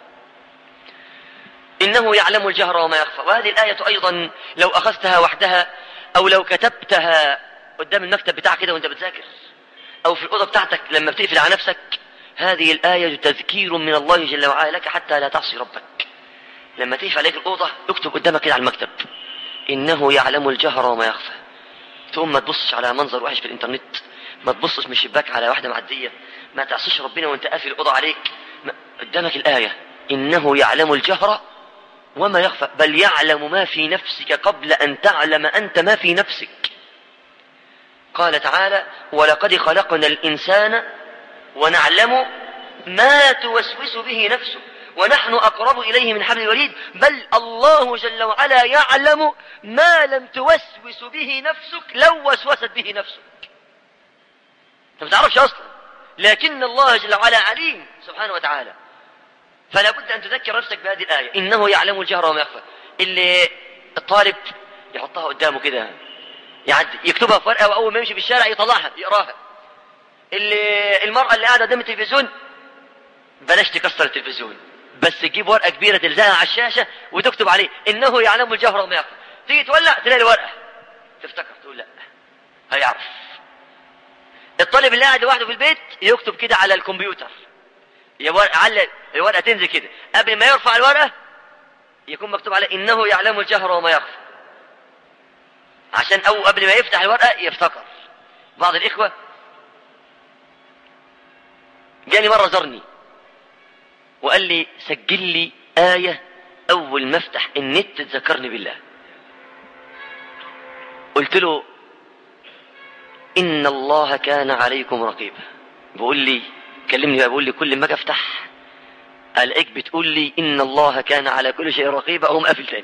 إنه يعلم الجهر وما يخفى. وهذه الآية أيضا لو أخذتها وحدها، أو لو كتبتها قدام المكتب بتاعك كده وانت بتذاكر، أو في الأوضة بتاعتك لما بتقفل على نفسك، هذه الآية تذكير من الله جل وعلا لك حتى لا تعصي ربك. لما تقفل عليك الأوضة اكتب قدامك كده على المكتب: إنه يعلم الجهر وما يخفى. ثم ما تبصش على منظر وحش في الإنترنت، ما تبصش من الشباك على واحدة معدية، ما تعصيش ربنا وانت قافل الأوضة عليك. قدامك الآية: إنه يعلم الجهر وما يخفى، بل يعلم ما في نفسك قبل أن تعلم أنت ما في نفسك. قال تعالى: ولقد خلقنا الإنسان ونعلم ما توسوس به نفسه ونحن أقرب إليه من حبل الوريد. بل الله جل وعلا يعلم ما لم توسوس به نفسك لو وسوست به نفسك. أنت ما تعرفش أصلا، لكن الله جل وعلا عليم سبحانه وتعالى. فلا بد أن تذكر نفسك بهذه الآية: إنه يعلم الجهر وما يخفى. اللي الطالب يحطها قدامه كده يعدي يكتبها في ورقة، وأول ما يمشي في الشارع يطلعها يقراها. اللي المرأة اللي قاعدة قدام التلفزيون بلاش تكسر التلفزيون، بس تجيب ورقة كبيرة تلزقها على الشاشة وتكتب عليه: إنه يعلم الجهر وما يخفى. تيجي تولع تلاقي الورقة، تفتكر تقول لا هيعرف. الطالب اللي قاعد لوحده في البيت يكتب كده على الكمبيوتر، على الورقة تنزل كده، قبل ما يرفع الورقة يكون مكتوب عليه: إنه يعلم الجهر وما يخفى، عشان أو قبل ما يفتح الورقة يفتكر. بعض الإخوة جاني مرة زرني وقال لي: سجل لي آية أول ما افتح النت تذكرني بالله. قلت له: إن الله كان عليكم رقيبا. بقول لي كلمني بقى، بقول لي كل ما اجي افتح الاقيك بتقول لي إن الله كان على كل شيء رقيبا، اقوم قافل تاني.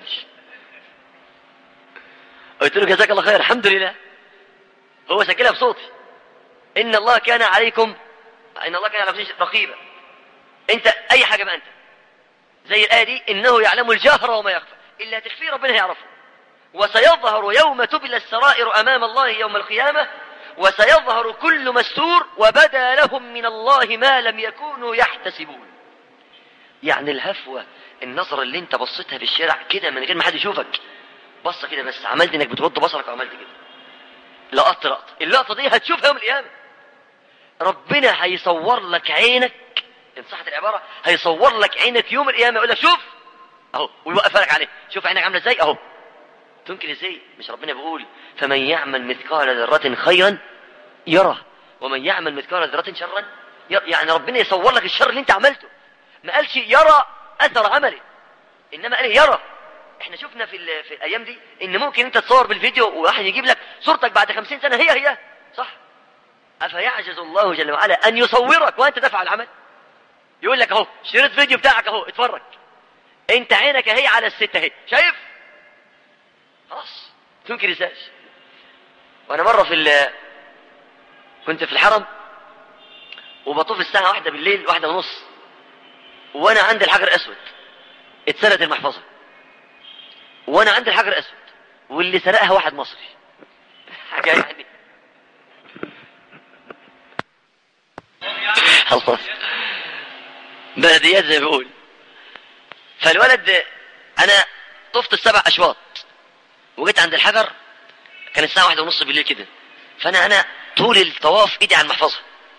قلت له جزاك الله خير، الحمد لله. هو سجلها بصوتي، إن الله كان عليكم، إن الله كان على كل شيء رقيبا. أنت أي حاجة بقى أنت زي الآية دي، إنه يعلم الجهر وما يخفى، اللي هتخفيه ربنا يعرفه. وسيظهر يوم تبلى السرائر أمام الله يوم القيامة، وسيظهر كل مستور، وبدا لهم من الله ما لم يكونوا يحتسبون. يعني الهفوة، النظرة اللي انت بصيتها في الشارع كده من غير ما حد يشوفك، بصة كده بس، عملت انك بتغض بصرك وعملت كده، لقطت لقطة، اللقطة دي هتشوفها يوم القيامة. ربنا هيصور لك عينك، ان صحت العبارة، هيصور لك عينك يوم القيامة، يقول لك شوف اهو، ويوقف لك عليه، شوف عينك عاملة ازاي اهو. تنكر ازاي؟ مش ربنا بيقول فمن يعمل مثقال ذرة خيرا يره ومن يعمل مثقال ذرة شرا يره. يعني ربنا يصور لك الشر اللي انت عملته، ما قالش يرى اثر عمله، انما قال يرى. احنا شفنا في, في الايام دي ان ممكن انت تصور بالفيديو وواحد يجيب لك صورتك بعد خمسين سنة هي هي، صح؟ افيعجز الله جل وعلا ان يصورك وانت تفعل العمل؟ يقول لك اهو شريط فيديو بتاعك اهو، اتفرج، انت عينك اهي على الست اهي، شايف؟ خلاص تنكر ازاي؟ وانا مرة في كنت في الحرم وبطوف الساعة واحدة بالليل، واحدة ونص، وانا عندي الحجر اسود، اتسرقت المحفظة، وانا عندي الحجر اسود، واللي سرقها واحد مصري. حاجة يعني الله، بلديات زي ما بيقول. فالولد انا طفت السبع اشواط وجيت عند الحجر، كان الساعة واحدة ونص بالليل كده، فانا انا طول الطواف ايدي على المحفظة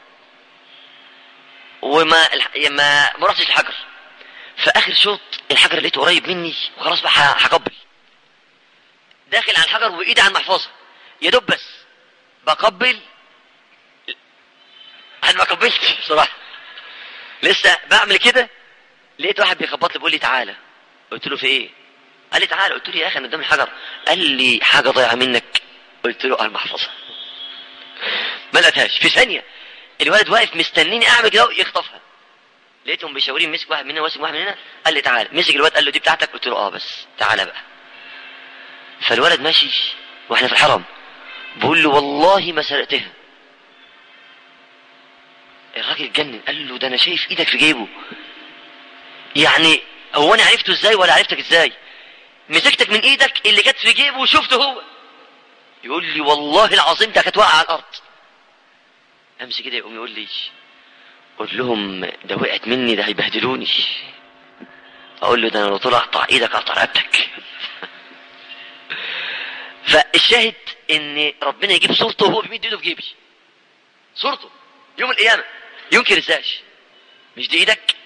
وما ما ما رحتش الحجر. فاخر شوط الحجر لقيته قريب مني وخلاص بقى هقبل، داخل على الحجر وايدي على المحفظة، يا دوب بس بقبل، انا ما قبلتش بصراحة، لسه بعمل كده لقيت واحد بيخبط لي بيقول لي تعالى. قلت له في ايه؟ قال لي تعالى. قلت له يا اخي انا قدام الحجر. قال لي حاجة ضايعة منك. قلت له المحفظة. ما لقيتهاش في ثانية، الولد واقف مستنيني اعمل كده يخطفها، لقيتهم بيشاورين، مسك واحد مننا واسم واحد مننا، قال لي تعالى. مسك الولد قال له دي بتاعتك. قلت له اه بس تعالى بقى. فالولد ماشي واحنا في الحرم، بقول له والله ما سرقتها. الراجل اتجنن، قال له ده انا شايف ايدك في جيبه. يعني هو انا عرفته ازاي ولا عرفتك ازاي؟ مسكتك من ايدك اللي كانت في جيبه وشفته هو. يقول لي والله العظيم ده كانت واقعه على الارض. امسك كده يقوم يقول لي، قول لهم ده وقعت مني، ده هيبهدلوني. اقول له ده انا لو طلع اقطع ايدك اقطع رقبتك. فالشاهد ان ربنا يجيب صورته وهو بيمد ايده في جيبي، صورته يوم القيامه، ينكر ازاي؟ مش دي ايدك؟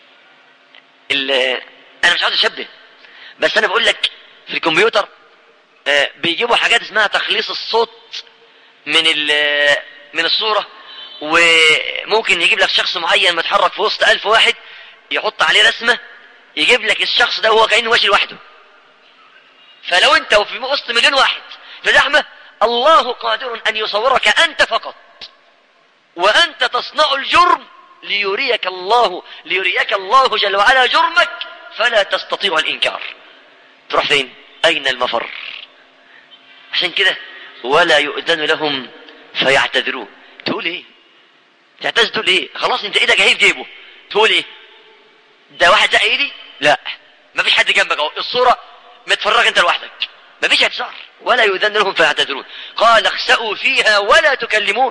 انا مش عاوز اشبه، بس انا بقول لك في الكمبيوتر آه بيجيبوا حاجات اسمها تخليص الصوت من من الصورة، وممكن يجيب لك شخص معين متحرك في وسط ألف واحد، يحط عليه رسمة، يجيب لك الشخص ده وهو كأنه ماشي لوحده. فلو انت وفي وسط مليون واحد في زحمة، الله قادر ان يصورك انت فقط، وانت تصنع الجرم ليريك الله ليريك الله جل وعلا جرمك، فلا تستطيع الانكار. تروح فين؟ اين المفر؟ عشان كده ولا يؤذن لهم فيعتذرون. تقول ايه؟ تعتذر تقول ايه؟ خلاص انت ايدك اهي في جيبه، تقول ايه؟ ده واحد زق ايدي؟ لا، ما فيش حد جنبك اهو، الصورة متفرغ انت لوحدك، ما فيش اعتذار. ولا يؤذن لهم فيعتذرون، قال اخسأوا فيها ولا تكلمون.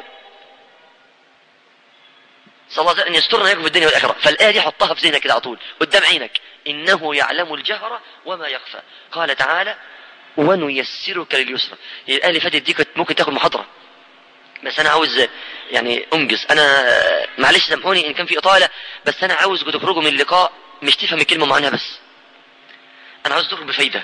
صلى الله عليه وسلم ان يسترنا يكون في الدنيا والاخره. فالايه دي حطها في ذهنك كده على طول قدام عينك، انه يعلم الجهر وما يخفى. قال تعالى ونيسرك لليسرى. الايه اللي فاتت دي كنت ممكن تاخد محاضره، بس انا عاوز يعني انجز. انا معلش سامحوني ان كان في اطاله، بس انا عاوز تخرجوا من اللقاء مش تفهم الكلمه معناها بس، انا عاوز تخرج بفايده.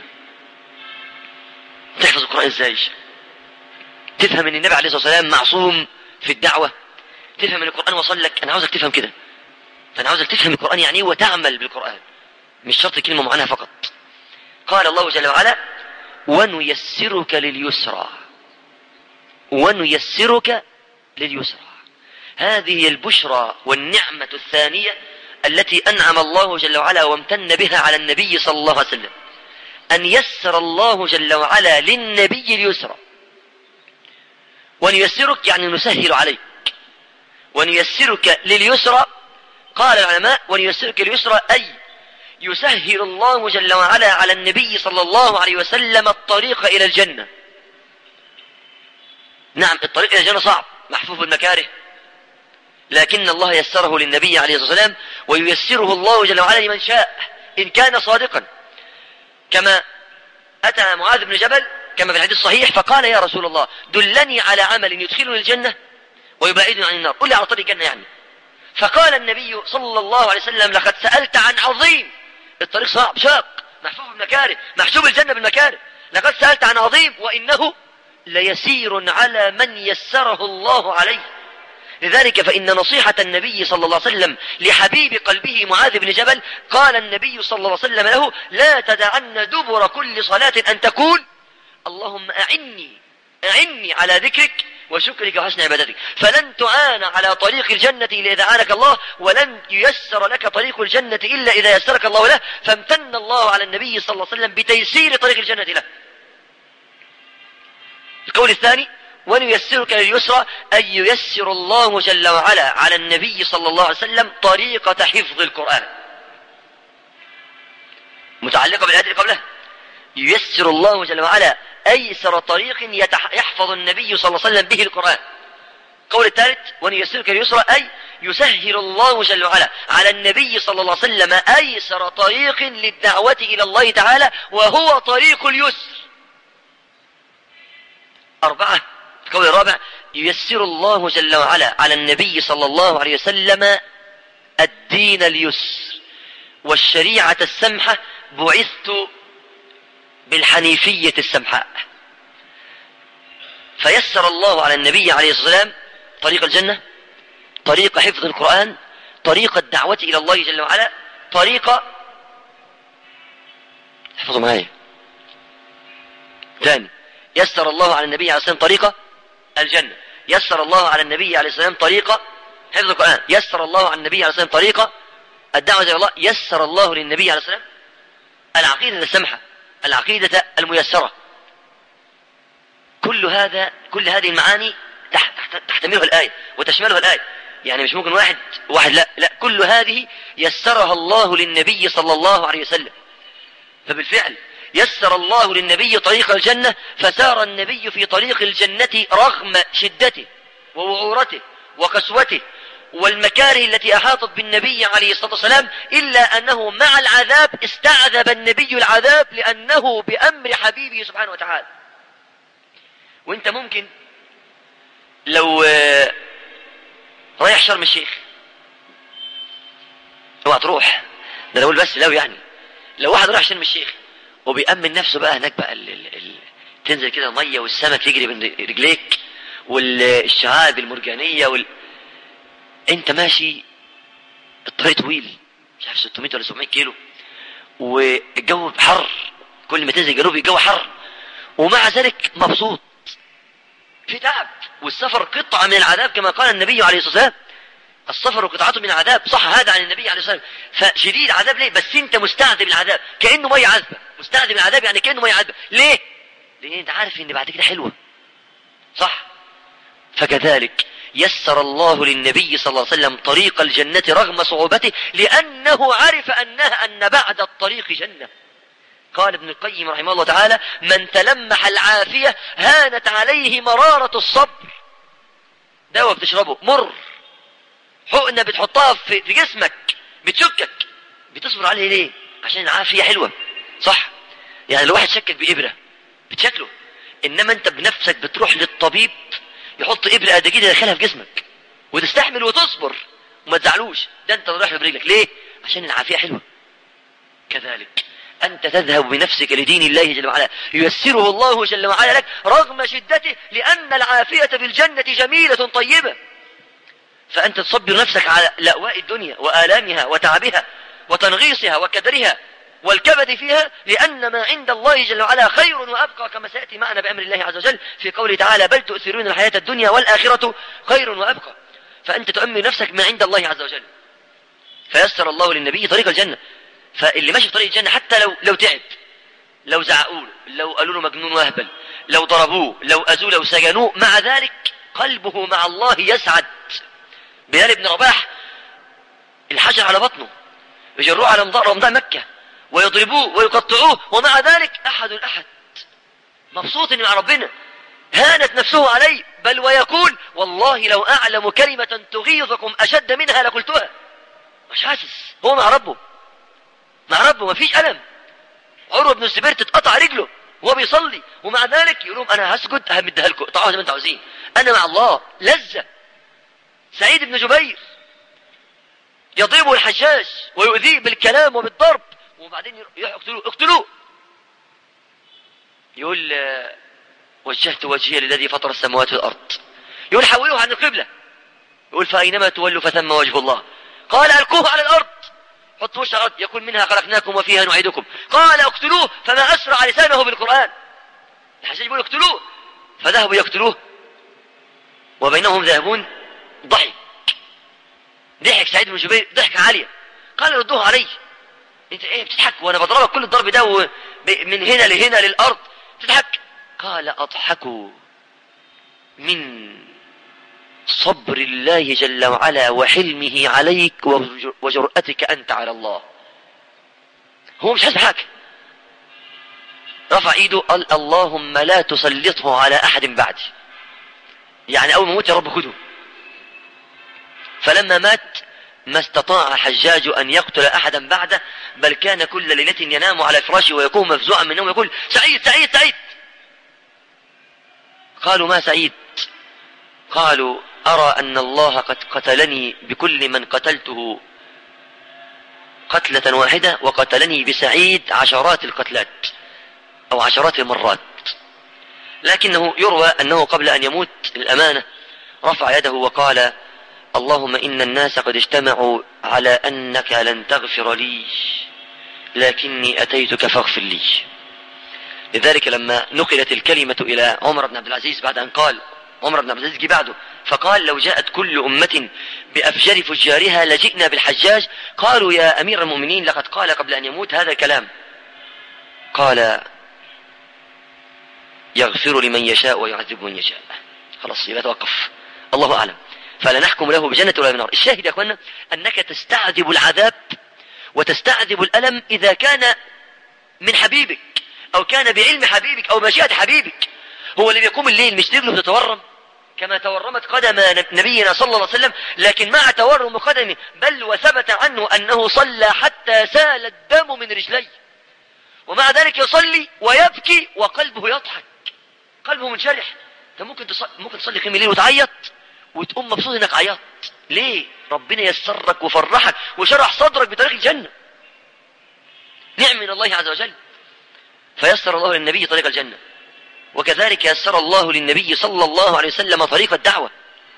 تحفظ القران ازاي؟ تفهم ان النبي عليه الصلاه والسلام معصوم في الدعوه، تفهم ان القرآن وصل لك. انا عاوزك تفهم كده، انا عاوزك تفهم القرآن يعني ايه وتعمل بالقرآن، مش شرط كلمة معناها فقط. قال الله جل وعلا ونيسرك لليسرى. ونيسرك لليسرى. هذه البشرى والنعمة الثانية التي أنعم الله جل وعلا وامتن بها على النبي صلى الله عليه وسلم، أن يسر الله جل وعلا للنبي اليسرى. ونيسرك يعني نسهل عليك، ونيسرك لليسرى. قال العلماء ونيسرك لليسرى أي يسهل الله جل وعلا على النبي صلى الله عليه وسلم الطريق إلى الجنة. نعم الطريق إلى الجنة صعب محفوف بالمكاره، لكن الله يسره للنبي عليه الصلاة والسلام، وييسره الله جل وعلا لمن شاء إن كان صادقا، كما أتى معاذ بن جبل كما في الحديث الصحيح فقال يا رسول الله دلني على عمل يدخلني الجنة ويبعدني عن النار، قل لي على طريق الجنة يعني. فقال النبي صلى الله عليه وسلم لقد سألت عن عظيم، الطريق صعب شاق محفوف بالمكاره، محسوب الجنة بالمكاره، لقد سألت عن عظيم وإنه ليسير على من يسره الله عليه. لذلك فإن نصيحة النبي صلى الله عليه وسلم لحبيب قلبه معاذ بن جبل، قال النبي صلى الله عليه وسلم له لا تدعن دبر كل صلاة أن تقول اللهم أعني أعني على ذكرك وشكرك وحسن عبادتك، فلن تعان على طريق الجنة إلا إذا عانك الله، ولن ييسر لك طريق الجنة إلا إذا يسرك الله له. فامتن الله على النبي صلى الله عليه وسلم بتيسير طريق الجنة له. القول الثاني ونيسرك لليسرى أن ييسر الله جل وعلا على النبي صلى الله عليه وسلم طريقة حفظ القرآن، متعلقة بالآية اللي قبلها. ييسر الله جل وعلا أيسر طريق يحفظ النبي صلى الله عليه وسلم به القرآن. القول الثالث ونيسرك لليسرى أي يسهل الله جل وعلا على النبي صلى الله عليه وسلم أيسر طريق للدعوة إلى الله تعالى، وهو طريق اليسر. أربعة القول الرابع ييسر الله جل وعلا على النبي صلى الله عليه وسلم الدين اليسر والشريعة السمحة، بعثت بالحنيفية السمحاء. فيسر الله على النبي عليه الصلاة والسلام طريق الجنة، طريق حفظ القرآن، طريق الدعوة إلى الله جل وعلا، طريق احفظوا معايا ثاني يسر الله على النبي عليه الصلاة والسلام طريق الجنة، يسر الله على النبي عليه الصلاة والسلام طريق حفظ القرآن، يسر الله على النبي عليه الصلاة والسلام طريق الدعوة إلى الله، يسر الله للنبي عليه الصلاة والسلام العقيدة السمحة، العقيدة الميسرة. كل هذا كل هذه المعاني تحت تحتملها الآية وتشملها الآية، يعني مش ممكن واحد واحد لا لا كل هذه يسرها الله للنبي صلى الله عليه وسلم. فبالفعل يسر الله للنبي طريق الجنة، فسار النبي في طريق الجنة رغم شدته ووعورته وقسوته والمكاره التي أحاطت بالنبي عليه الصلاة والسلام، إلا أنه مع العذاب استعذب النبي العذاب لأنه بأمر حبيبه سبحانه وتعالى. وانت ممكن لو رايح شرم الشيخ، اوعى تروح، ده اقول بس لو يعني لو واحد رايح شرم الشيخ وبيأمن نفسه بقى هناك بقى ال ال ال تنزل كده المية والسمك يجري بين رجليك والشعاب المرجانية وال... انت ماشي الطريق طويل مش عارف ستمائة ولا سبعمائة كيلو، والجو حر، كل ما تنزل جنوب الجو حر، ومع ذلك مبسوط في تعب، والسفر قطعة من العذاب كما قال النبي عليه الصلاة والسلام السفر قطعة من العذاب، صح هذا عن النبي عليه الصلاة والسلام. فشديد العذاب ليه؟ بس انت مستعذب العذاب كأنه مية عذبة، مستعذب العذاب يعني كأنه مية عذبة. ليه؟ لأن انت عارف ان بعد كده حلوة، صح؟ فكذلك يسر الله للنبي صلى الله عليه وسلم طريق الجنة رغم صعوبته، لأنه عرف أنها أن بعد الطريق جنة. قال ابن القيم رحمه الله تعالى من تلمح العافية هانت عليه مرارة الصبر. دواء بتشربه مر، حقنة بتحطها في جسمك بتشكك، بتصبر عليه ليه؟ عشان العافية حلوة، صح؟ يعني لو واحد شكك بإبرة بتشكله، إنما أنت بنفسك بتروح للطبيب يحط إبرة قد كده يدخلها في جسمك وتستحمل وتصبر وما تزعلوش، ده أنت رايح برجلك ليه؟ عشان العافية حلوة. كذلك أنت تذهب بنفسك لدين الله جل وعلا، ييسره الله جل وعلا لك رغم شدته، لأن العافية بالجنة جميلة طيبة. فأنت تصبر نفسك على لأواء الدنيا وآلامها وتعبها وتنغيصها وكدرها، والكبد فيها، لأن ما عند الله جل وعلا خير وأبقى، كما سيأتي معنا بأمر الله عز وجل في قوله تعالى بل تؤثرون الحياة الدنيا والآخرة خير وأبقى. فأنت تؤمن نفسك ما عند الله عز وجل. فيسر الله للنبي طريق الجنة. فاللي ماشي في طريق الجنة حتى لو لو تعب، لو زعقوا له، لو قالوا له مجنون وهبل، لو ضربوه، لو أذوه، لو سجنوه، مع ذلك قلبه مع الله يسعد. بلال بن رباح الحجر على بطنه، يجروه على رمضاء مكة ويضربوه ويقطعوه، ومع ذلك أحد الأحد مبسوط مع ربنا، هانت نفسه عليه، بل ويقول والله لو أعلم كلمة تغيظكم أشد منها لقلتها. مش حاسس، هو مع ربه، مع ربه ما فيش ألم. عروة بن الزبير تتقطع رجله وهو بيصلي، ومع ذلك يقول لهم أنا هسجد همدها لكم اقطعوها زي ما انتوا عاوزين، أنا مع الله، لذة. سعيد بن جبير يضربه الحجاج ويؤذيه بالكلام وبالضرب، وبعدين يقتلوه اقتلوه، يقول وجهت وجهي للذي فطر السماوات والأرض، يقول حولوه عن القبلة، يقول فأينما تولوا فثم وجه الله، قال ألقوه على الأرض، حطوا وش على الأرض، يقول منها خلقناكم وفيها نعيدكم، قال اقتلوه، فما أسرع لسانه بالقرآن. الحجاج يقول اقتلوه، فذهبوا يقتلوه وبينهم ذاهبون، ضحك ضحك سعيد بن جبير ضحك عالية، قال ردوه علي، انت ايه بتضحك وانا بضربك كل الضرب ده من هنا لهنا للأرض تضحك؟ قال أضحكوا من صبر الله جل وعلا وحلمه عليك وجرأتك أنت على الله. هو مش حاسس بحاجة، رفع ايده قال اللهم لا تسلطه على أحد بعدي، يعني أول ما موت يا رب خده. فلما مات ما استطاع حجاج أن يقتل أحدا بعده، بل كان كل ليلة ينام على فراشه ويقوم مفزوعا من النوم يقول سعيد سعيد سعيد. قالوا ما سعيد؟ قالوا أرى أن الله قد قتلني بكل من قتلته قتلة واحدة، وقتلني بسعيد عشرات القتلات أو عشرات المرات. لكنه يروى أنه قبل أن يموت الأمانة رفع يده وقال اللهم إن الناس قد اجتمعوا على أنك لن تغفر لي، لكني أتيتك فاغفر لي. لذلك لما نقلت الكلمة إلى عمر بن عبد العزيز بعد أن قال، عمر بن عبد العزيز جه بعده فقال لو جاءت كل أمة بأفجر فجارها لجئنا بالحجاج، قالوا يا أمير المؤمنين لقد قال قبل أن يموت هذا الكلام، قال يغفر لمن يشاء ويعذب من يشاء. خلاص يبقى توقف، الله أعلم. فلا نحكم له بجنة ولا بنار. الشاهد يا أخوانا أنك تستعذب العذاب وتستعذب الألم إذا كان من حبيبك أو كان بعلم حبيبك أو مشيئة حبيبك. هو اللي بيقوم الليل مش رجله بتتورم كما تورمت قدم نبينا صلى الله عليه وسلم، لكن مع تورم قدمه بل وثبت عنه أنه صلى حتى سال الدم من رجليه، ومع ذلك يصلي ويبكي وقلبه يضحك، قلبه منشرح. انت ممكن تصلي ممكن تصلي قيام الليل وتعيط وتقوم مبسوط انك عيطت. ليه؟ ربنا يسرك وفرحك وشرح صدرك بطريق الجنة، نعم من الله عز وجل. فيسر الله للنبي طريق الجنة، وكذلك يسر الله للنبي صلى الله عليه وسلم طريق الدعوة.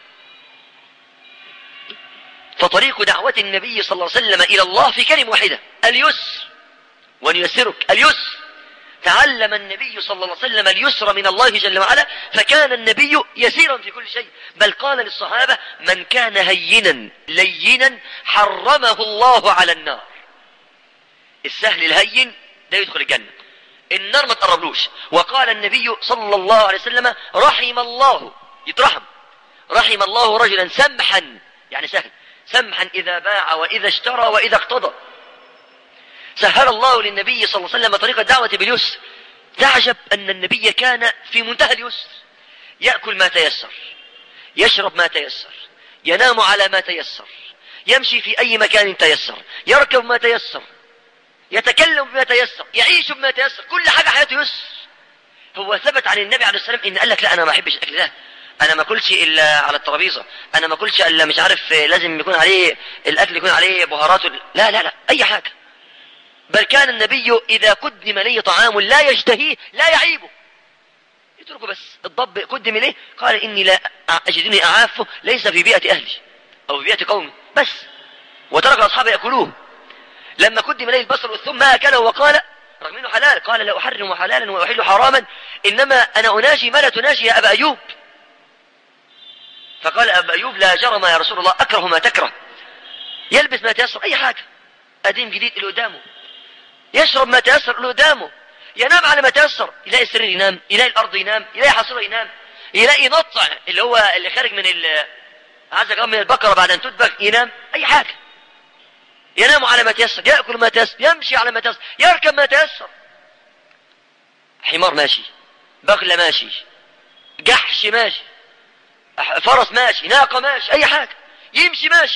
فطريق دعوة النبي صلى الله عليه وسلم إلى الله في كلمة واحدة اليسر، ونيسرك اليسر. تعلم النبي صلى الله عليه وسلم اليسر من الله جل وعلا، فكان النبي يسيرا في كل شيء، بل قال للصحابة من كان هينا لينا حرمه الله على النار. السهل الهين ده يدخل الجنة، النار ما تقربلوش. وقال النبي صلى الله عليه وسلم رحم الله، يترحم، رحم الله رجلا سمحا، يعني سهل، سمحا إذا باع وإذا اشترى وإذا اقتضى. سهل الله للنبي صلى الله عليه وسلم طريق الدعوة باليسر. تعجب أن النبي كان في منتهى اليسر، يأكل ما تيسر، يشرب ما تيسر، ينام على ما تيسر، يمشي في أي مكان تيسر، يركب ما تيسر، يتكلم بما تيسر، يعيش بما تيسر، كل حاجة حياته يسر. هو ثبت عن النبي عليه السلام إن قال لك لا أنا ما أحبش الأكل ده، أنا ما أكلش إلا على الترابيزة، أنا ما أكلش إلا مش عارف لازم يكون عليه الأكل يكون عليه بهارات، لا لا لا أي حاجة. بل كان النبي إذا قدم لي طعام لا يشتهيه لا يعيبه، يتركه بس. الضب قدم ليه قال إني لا أجدني أعافه، ليس في بيئة أهلي أو في بيئة قومي بس، وترك أصحابه يأكلوه. لما قدم إليه البصر ثم ما أكله وقال رغم أنه حلال قال لا أحرم حلالا وأحل حراما إنما أنا أناجي ما لا تناجي يا أبا أيوب. فقال أبا أيوب لا جرم يا رسول الله أكره ما تكره. يلبس ما تيسر أي حاجة، قديم جديد اللي قدامه، يشرب ما تيسر اللي قدامه، ينام على ما تيسر، يلاقي السرير ينام، يلاقي الأرض ينام، يلاقي حصيرة ينام، يلاقي نطع اللي هو اللي خارج من عزك من البقرة بعد أن تذبح ينام أي حاجة، ينام على ما تيسر، يأكل ما تيسر، يمشي على ما تيسر، يركب ما تيسر. حمار ماشي، بغلة ماشي، جحش ماشي، فرس ماشي، ناقة ماشي، أي حاجة، يمشي ماشي.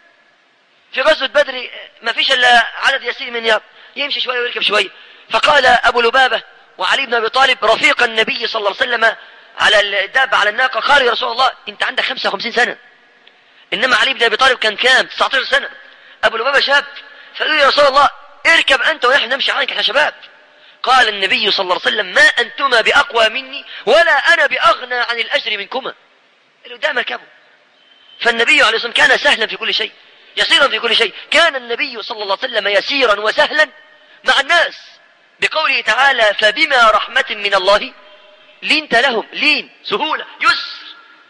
في غزوة بدر ما فيش إلا عدد يسير من ياب، يمشي شوية ويركب شوية. فقال أبو لبابة وعلي بن أبي طالب رفيق النبي صلى الله عليه وسلم على الدابة على الناقة، قال يا رسول الله أنت عندك خمسة وخمسين سنة، إنما علي بن أبي طالب كان كام؟ تسعة عشر سنة، أبو لبابة شاب. فقالوا يا رسول الله اركب أنت ونحن نمشي عنك احنا شباب. قال النبي صلى الله عليه وسلم ما أنتما بأقوى مني ولا أنا بأغنى عن الأجر منكما. اللي قدام اركبوا. فالنبي عليه الصلاة والسلام كان سهلا في كل شيء، يسيرا في كل شيء. كان النبي صلى الله عليه وسلم يسيرا وسهلا مع الناس بقوله تعالى فبما رحمة من الله لنت لهم، لين سهولة يسر.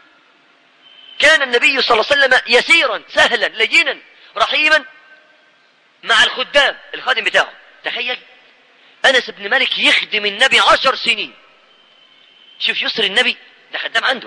كان النبي صلى الله عليه وسلم يسيرا سهلا لينا رحيما مع الخدام، الخادم بتاعه. تخيل أنس بن مالك يخدم النبي عشر سنين. شوف يسر النبي، ده خدام عنده.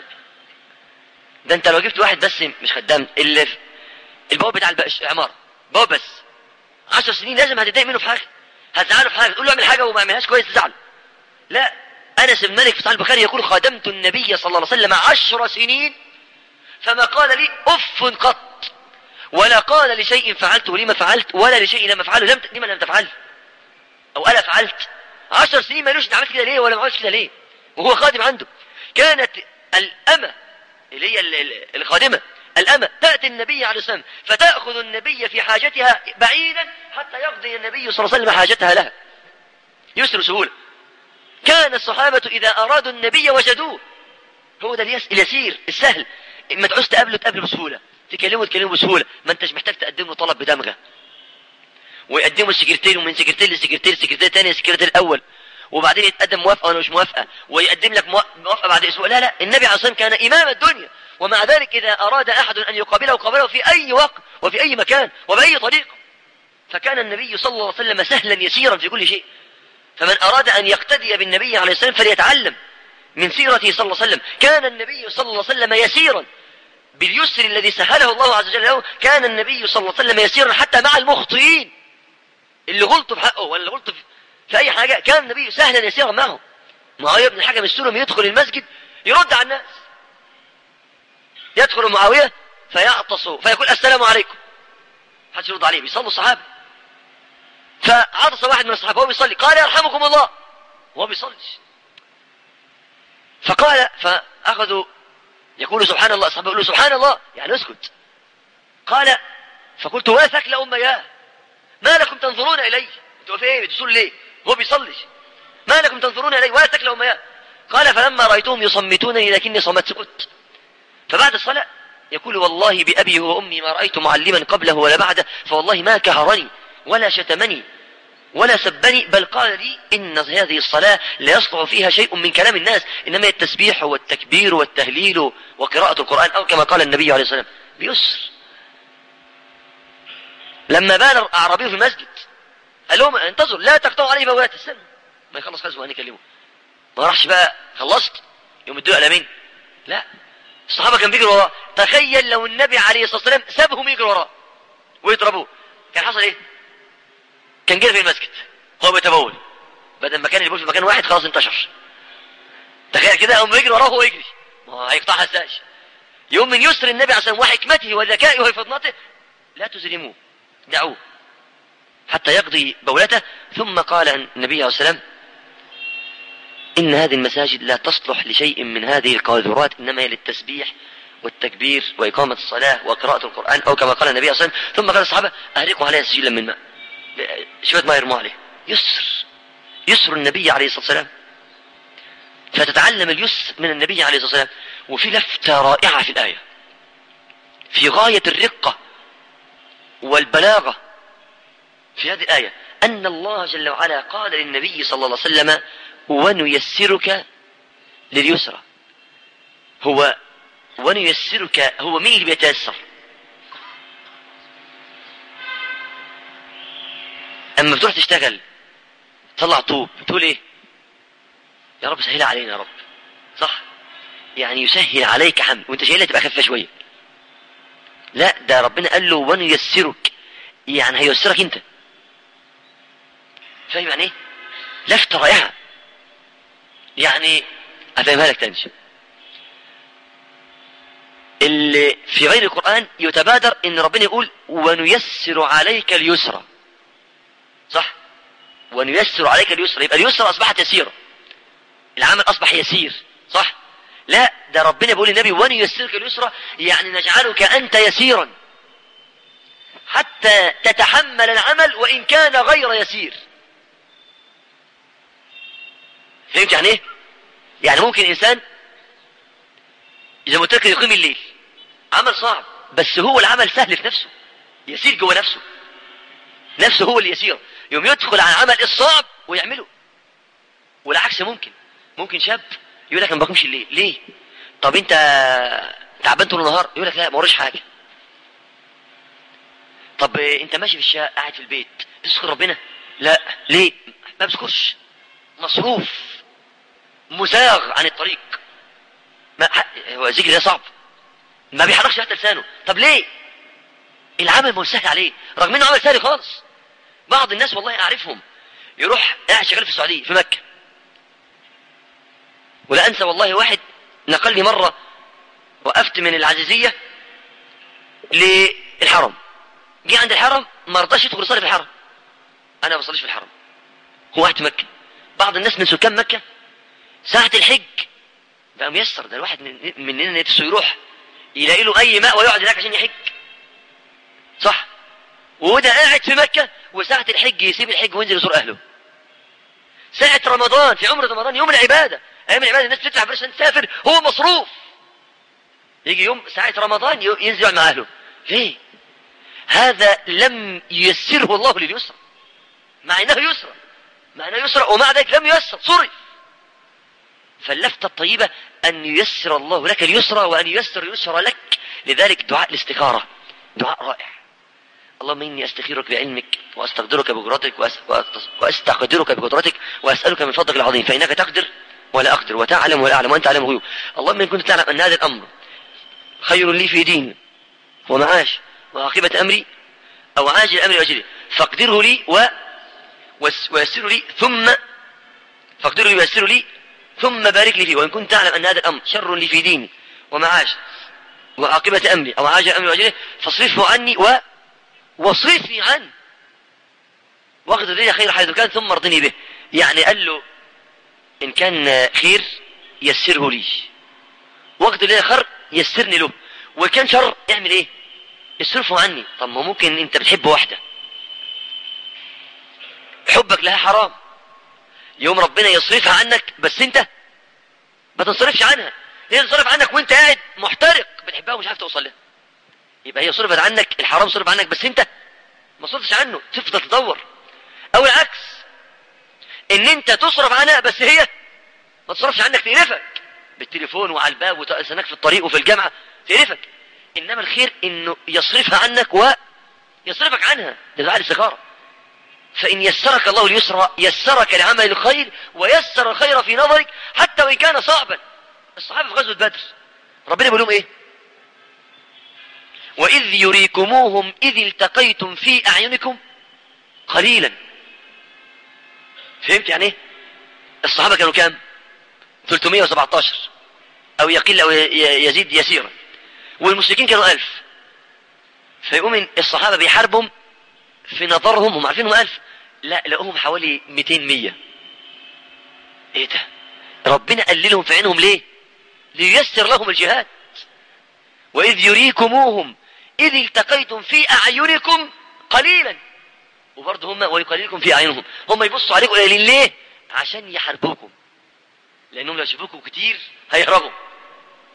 ده انت لو جبت واحد بس مش خدام، اللي البواب بتاع العمارة بواب بس عشر سنين لازم هتتضايق منه في حاجة، هتزعله في حاجة، تقول له اعمل حاجة وما عملهاش كويس تزعله. لا، أنس بن مالك في صحيح البخاري يقول خدمت النبي صلى الله عليه وسلم عشر سنين فما قال لي أف قط، ولا قال لشيء فعلته لما فعلت، ولا لشيء لما فعله لم لما لم تفعل، أو ألا فعلت. عشر سنين ما يقولوش انت عملت كده ليه ولا ما عملتش كده ليه، وهو خادم عنده. كانت الأمة اللي هي الخادمة الأمة تأتي النبي عليه الصلاة والسلام فتأخذ النبي في حاجتها بعيدا حتى يقضي النبي صلى الله عليه وسلم حاجتها لها. يسر سهولة. كان الصحابة إذا أرادوا النبي وجدوه. هو ده اليسير السهل، ما تعوز تقابله تقابله بسهولة، تكلمه تكلمه بسهولة، ما انتش محتاج تقدم له طلب بدمغة ويقدمه السكرتير ومن سكرتير لسكرتير، سكرتير تاني سكرتير الأول، وبعدين يتقدم موافقة ولا مش موافقة ويقدم لك موافقة بعد اسبوع. لا لا، النبي عليه الصلاة والسلام كان إمام الدنيا، ومع ذلك إذا أراد أحد أن يقابله قابله في أي وقت وفي أي مكان وبأي طريقة. فكان النبي صلى الله عليه وسلم سهلا يسيرا في كل شيء. فمن أراد أن يقتدي بالنبي عليه الصلاة والسلام فليتعلم من سيرته صلى الله عليه وسلم. كان النبي صلى الله عليه وسلم يسيرا باليسر الذي سهله الله عز وجل له. كان النبي صلى الله عليه وسلم يسيرا حتى مع المخطئين اللي غلطوا في حقه ولا غلطوا في أي حاجة، كان النبي سهلا يسيرا معهم. معاوية بن الحكم السلمي يدخل المسجد يرد على الناس، يدخل معاوية فيعطس فيقول السلام عليكم، محدش يرد عليه، بيصلوا الصحابة. فعطس واحد من الصحابة وهو بيصلي قال يرحمكم الله وهو بيصلي. فقال فأخذوا يقول سبحان الله، الصحابة يقولوا سبحان الله يعني اسكت. قال فقلت واثك أم ياه ما لكم تنظرون إلي، انتوا في ايه بتقول ليه هو بيصلي، ما لكم تنظرون إلي واثك أم ياه. قال فلما رأيتهم يصمتونني لكني صمت سكت. فبعد الصلاة يقول والله بأبي وأمي ما رأيت معلما قبله ولا بعده، فوالله ما كهرني ولا شتمني ولا سبني، بل قال لي إن هذه الصلاة لا يصلح فيها شيء من كلام الناس، إنما التسبيح والتكبير والتهليل وقراءة القرآن، أو كما قال النبي عليه الصلاة والسلام بيسر. لما بال أعرابي في المسجد قال لهم انتظروا لا تقطعوا عليه بوات، استنوا ما يخلص خلص وأنا يكلمه. ما راحش بقى خلصت يوم الدول ألمين، لا، الصحابة كان بيجروا وراه. تخيل لو النبي عليه الصلاة والسلام سابهم يجروا وراه ويضربوه، كان حصل ايه؟ كان جري في المسجد هو بيتبول، بدل ما كان يبول في مكان واحد خلاص انتشر. تخيل كده هم يجري وراه وهو يجري، ما هيقطعها ازاي؟ يوم من يسر النبي عليه الصلاة والسلام وحكمته وذكائه وفطنته لا تزلموه، دعوه حتى يقضي بولته. ثم قال النبي عليه الصلاة والسلام إن هذه المساجد لا تصلح لشيء من هذه القاذورات، إنما هي للتسبيح والتكبير وإقامة الصلاة وقراءة القرآن، أو كما قال النبي صلى الله عليه وسلم. ثم قال الصحابة أهرقوا عليها سجلا من ماء، شوية ما يرموا عليه. يسر يسر النبي عليه الصلاة والسلام. فتتعلم اليسر من النبي عليه الصلاة والسلام. وفي لفتة رائعة في الآية في غاية الرقة والبلاغة في هذه الآية أن الله جل وعلا قال للنبي صلى الله عليه وسلم ونيسرك لليسرى. هو ونيسرك، هو مين اللي بيتيسر؟ أما بتروح تشتغل تطلع طوب تقول إيه؟ يا رب سهل علينا يا رب، صح؟ يعني يسهل عليك حمل وانت شايلها تبقى خفة شوية. لا، ده ربنا قال له ونيسرك، يعني هيسرك انت. فاهم يعني ايه؟ لفتة رائعة. يعني افهمها لك تاني. اللي في غير القرآن يتبادر ان ربنا يقول ونيسر عليك اليسرى، صح؟ ونيسر عليك اليسرى، يبقى اليسرى اصبحت يسيرة، العمل اصبح يسير، صح؟ لا، ده ربنا بيقول للنبي ونيسرك اليسرى، يعني نجعلك انت يسيرا حتى تتحمل العمل وان كان غير يسير. فهمت يعني ايه؟ يعني ممكن انسان اذا قلت لك يقيم الليل، عمل صعب بس هو العمل سهل في نفسه، يسير جوه نفسه، نفسه هو اللي يسير، يوم يدخل على العمل الصعب ويعمله. والعكس ممكن ممكن شاب يقول لك انا ما بقومش الليل، ليه؟ طب انت تعبان طول النهار؟ يقول لك لا ما وريش حاجه. طب انت ماشي في الشارع قاعد في البيت تذكر ربنا؟ لا، ليه؟ ما بذكرش، مصروف، مزاغ عن الطريق، ما هو الذكر ده صعب، ما بيحركش حتى لسانه. طب ليه؟ العمل مش سهل عليه، رغم انه عمل سهل خالص. بعض الناس والله اعرفهم يروح قاعد شغال في السعوديه في مكه، ولا انسى والله واحد نقل لي مره وقفت من العزيزيه للحرم، جه عند الحرم ما رضاش يدخل يصلي في الحرم. انا ما بصليش في الحرم، هو واحد في مكه. بعض الناس من سكان مكه ساعه الحج بقى ميسر، ده الواحد من مننا نفسه يروح يلاقي له اي ماء ويقعد هناك عشان يحج، صح؟ وده قاعد في مكه وساعه الحج يسيب الحج وينزل يزور اهله. ساعه رمضان، في عمر رمضان يوم العباده، ايام العباده الناس بتدفع فلوس عشان تسافر، هو مصروف. يجي يوم ساعه رمضان ينزل يقعد مع اهله. ليه؟ هذا لم ييسره الله لليسرى، مع انه يسرى، مع انه يسرى ومع ذلك لم ييسر، صرف. فاللفتة الطيبة أن ييسر الله لك اليسرى وأن ييسر اليسرى لك. لذلك دعاء الاستخارة دعاء رائع. اللهم إني أستخيرك بعلمك وأستقدرك بقدرتك وأستقدرك بقدرتك وأسألك من فضلك العظيم، فإنك تقدر ولا أقدر وتعلم ولا أعلم وأنت أعلم الغيوب. اللهم إن كنت تعلم أن هذا الأمر خير لي في دين ومعاش وعاقبة أمري أو عاجل أمري وأجله فاقدره لي و... ويسره لي ثم فاقدره لي ويسره لي ثم بارك لي فيه. وإن كنت تعلم أن هذا الأمر شر لي في ديني ومعاش وعاقبة أمري أو عاجل أمري وأجله فاصرفه عني و... واصرفني عنه واقدر لي خير حيث كان ثم ارضني به. يعني قال له إن كان خير يسره لي، واقدر لي خير يسرني له، وكان شر اعمل ايه؟ اصرفه عني. طب ما ممكن انت بتحب واحدة حبك لها حرام، يوم ربنا يصرفها عنك بس انت ما تنصرفش عنها، هي تنصرف عنك وانت قاعد محترق بتحبها ومش عارف توصل لها. يبقى هي صرفت عنك، الحرام صرف عنك بس انت ما صرفتش عنه، تفضل تدور. او العكس، ان انت تصرف عنها بس هي ما تصرفش عنك، تقرفك بالتليفون وعلى الباب وتأذنك في الطريق وفي الجامعة، تقرفك. انما الخير انه يصرفها عنك ويصرفك عنها، ده دعاء الاستخارة. فإن يسرك الله اليسرى يسرك لعمل الخير ويسر الخير في نظرك حتى وإن كان صعبا. الصحابة في غزوة بدر ربنا بيقول لهم إيه؟ وإذ يريكموهم إذ التقيتم في أعينكم قليلا. فهمت يعني إيه؟ الصحابة كانوا كام؟ ثلاثمائة وسبعة عشر أو يقل أو يزيد يسيرا، والمشركين كانوا ألف. فيقوم الصحابة بيحاربهم في نظرهم هم عارفينهم ألف، لا لقوهم حوالي مئتين مية. ايه ده؟ ربنا قللهم في عينهم ليه؟ لييسر لهم الجهاد. وإذ يريكموهم إذ التقيتم في أعينكم قليلا، وبرضه هم ويقللكم في أعينهم، هم يبصوا عليكم قليلين ليه؟ عشان يحاربوكم، لأنهم لو شافوكم كتير هيهربوا.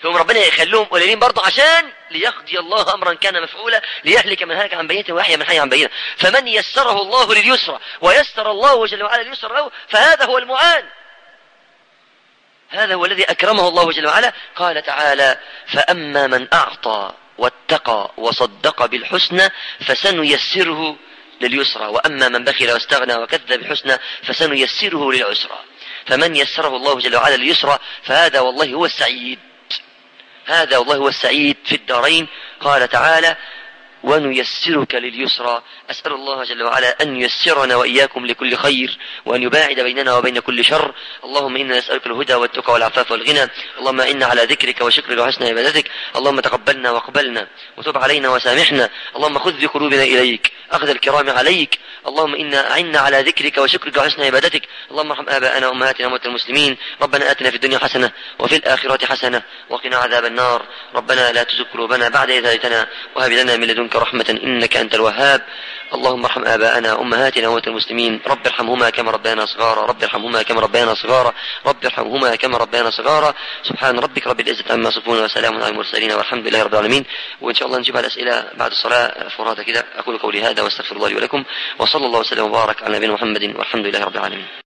ثم ربنا يخلوهم قليلين برضه عشان ليقضي الله أمرا كان مفعولا ليهلك من هلك عن بينته ويحيى من حي عن بينه. فمن يسره الله لليسرى ويسر الله جل وعلا اليسر له فهذا هو المعان، هذا هو الذي أكرمه الله جل وعلا. قال تعالى: فأما من أعطى واتقى وصدق بالحسنى فسنيسره لليسرى وأما من بخل واستغنى وكذب بالحسنى فسنيسره للعسرى. فمن يسره الله جل وعلا لليسرى فهذا والله هو السعيد، هذا والله هو السعيد في الدارين. قال تعالى: ونيسرك لليسرى. أسأل الله جل وعلا أن ييسرنا وإياكم لكل خير وأن يباعد بيننا وبين كل شر. اللهم إنا نسألك الهدى والتقى والعفاف والغنى. اللهم إنا على ذكرك وشكرك وحسن عبادتك. اللهم تقبلنا واقبلنا وتب علينا وسامحنا. اللهم خذ بقلوبنا إليك أخذ الكرام عليك. اللهم إنا أعنا على ذكرك وشكرك وحسن عبادتك. اللهم ارحم آباءنا وأمهاتنا وموتى المسلمين. ربنا آتنا في الدنيا حسنة وفي الآخرة حسنة وقنا عذاب النار. ربنا لا تزغ قلوبنا بعد إذ هديتنا وهب لنا من لدنك رحمة إنك أنت الوهاب. اللهم ارحم آباءنا وأمهاتنا وموتى المسلمين. رب ارحمهما كما ربيانا صغارا، رب ارحمهما كما ربيانا صغارا، رب ارحمهما كما ربيانا صغارا. سبحان ربك رب العزة عما يصفون وسلام على المرسلين والحمد لله رب العالمين. وإن شاء الله نجيب على الأسئلة بعد الصلاة فرادى كده. أقول قولي هذا واستغفر الله ولكم، وصلى الله وسلم وبارك على نبينا محمد والحمد لله رب العالمين.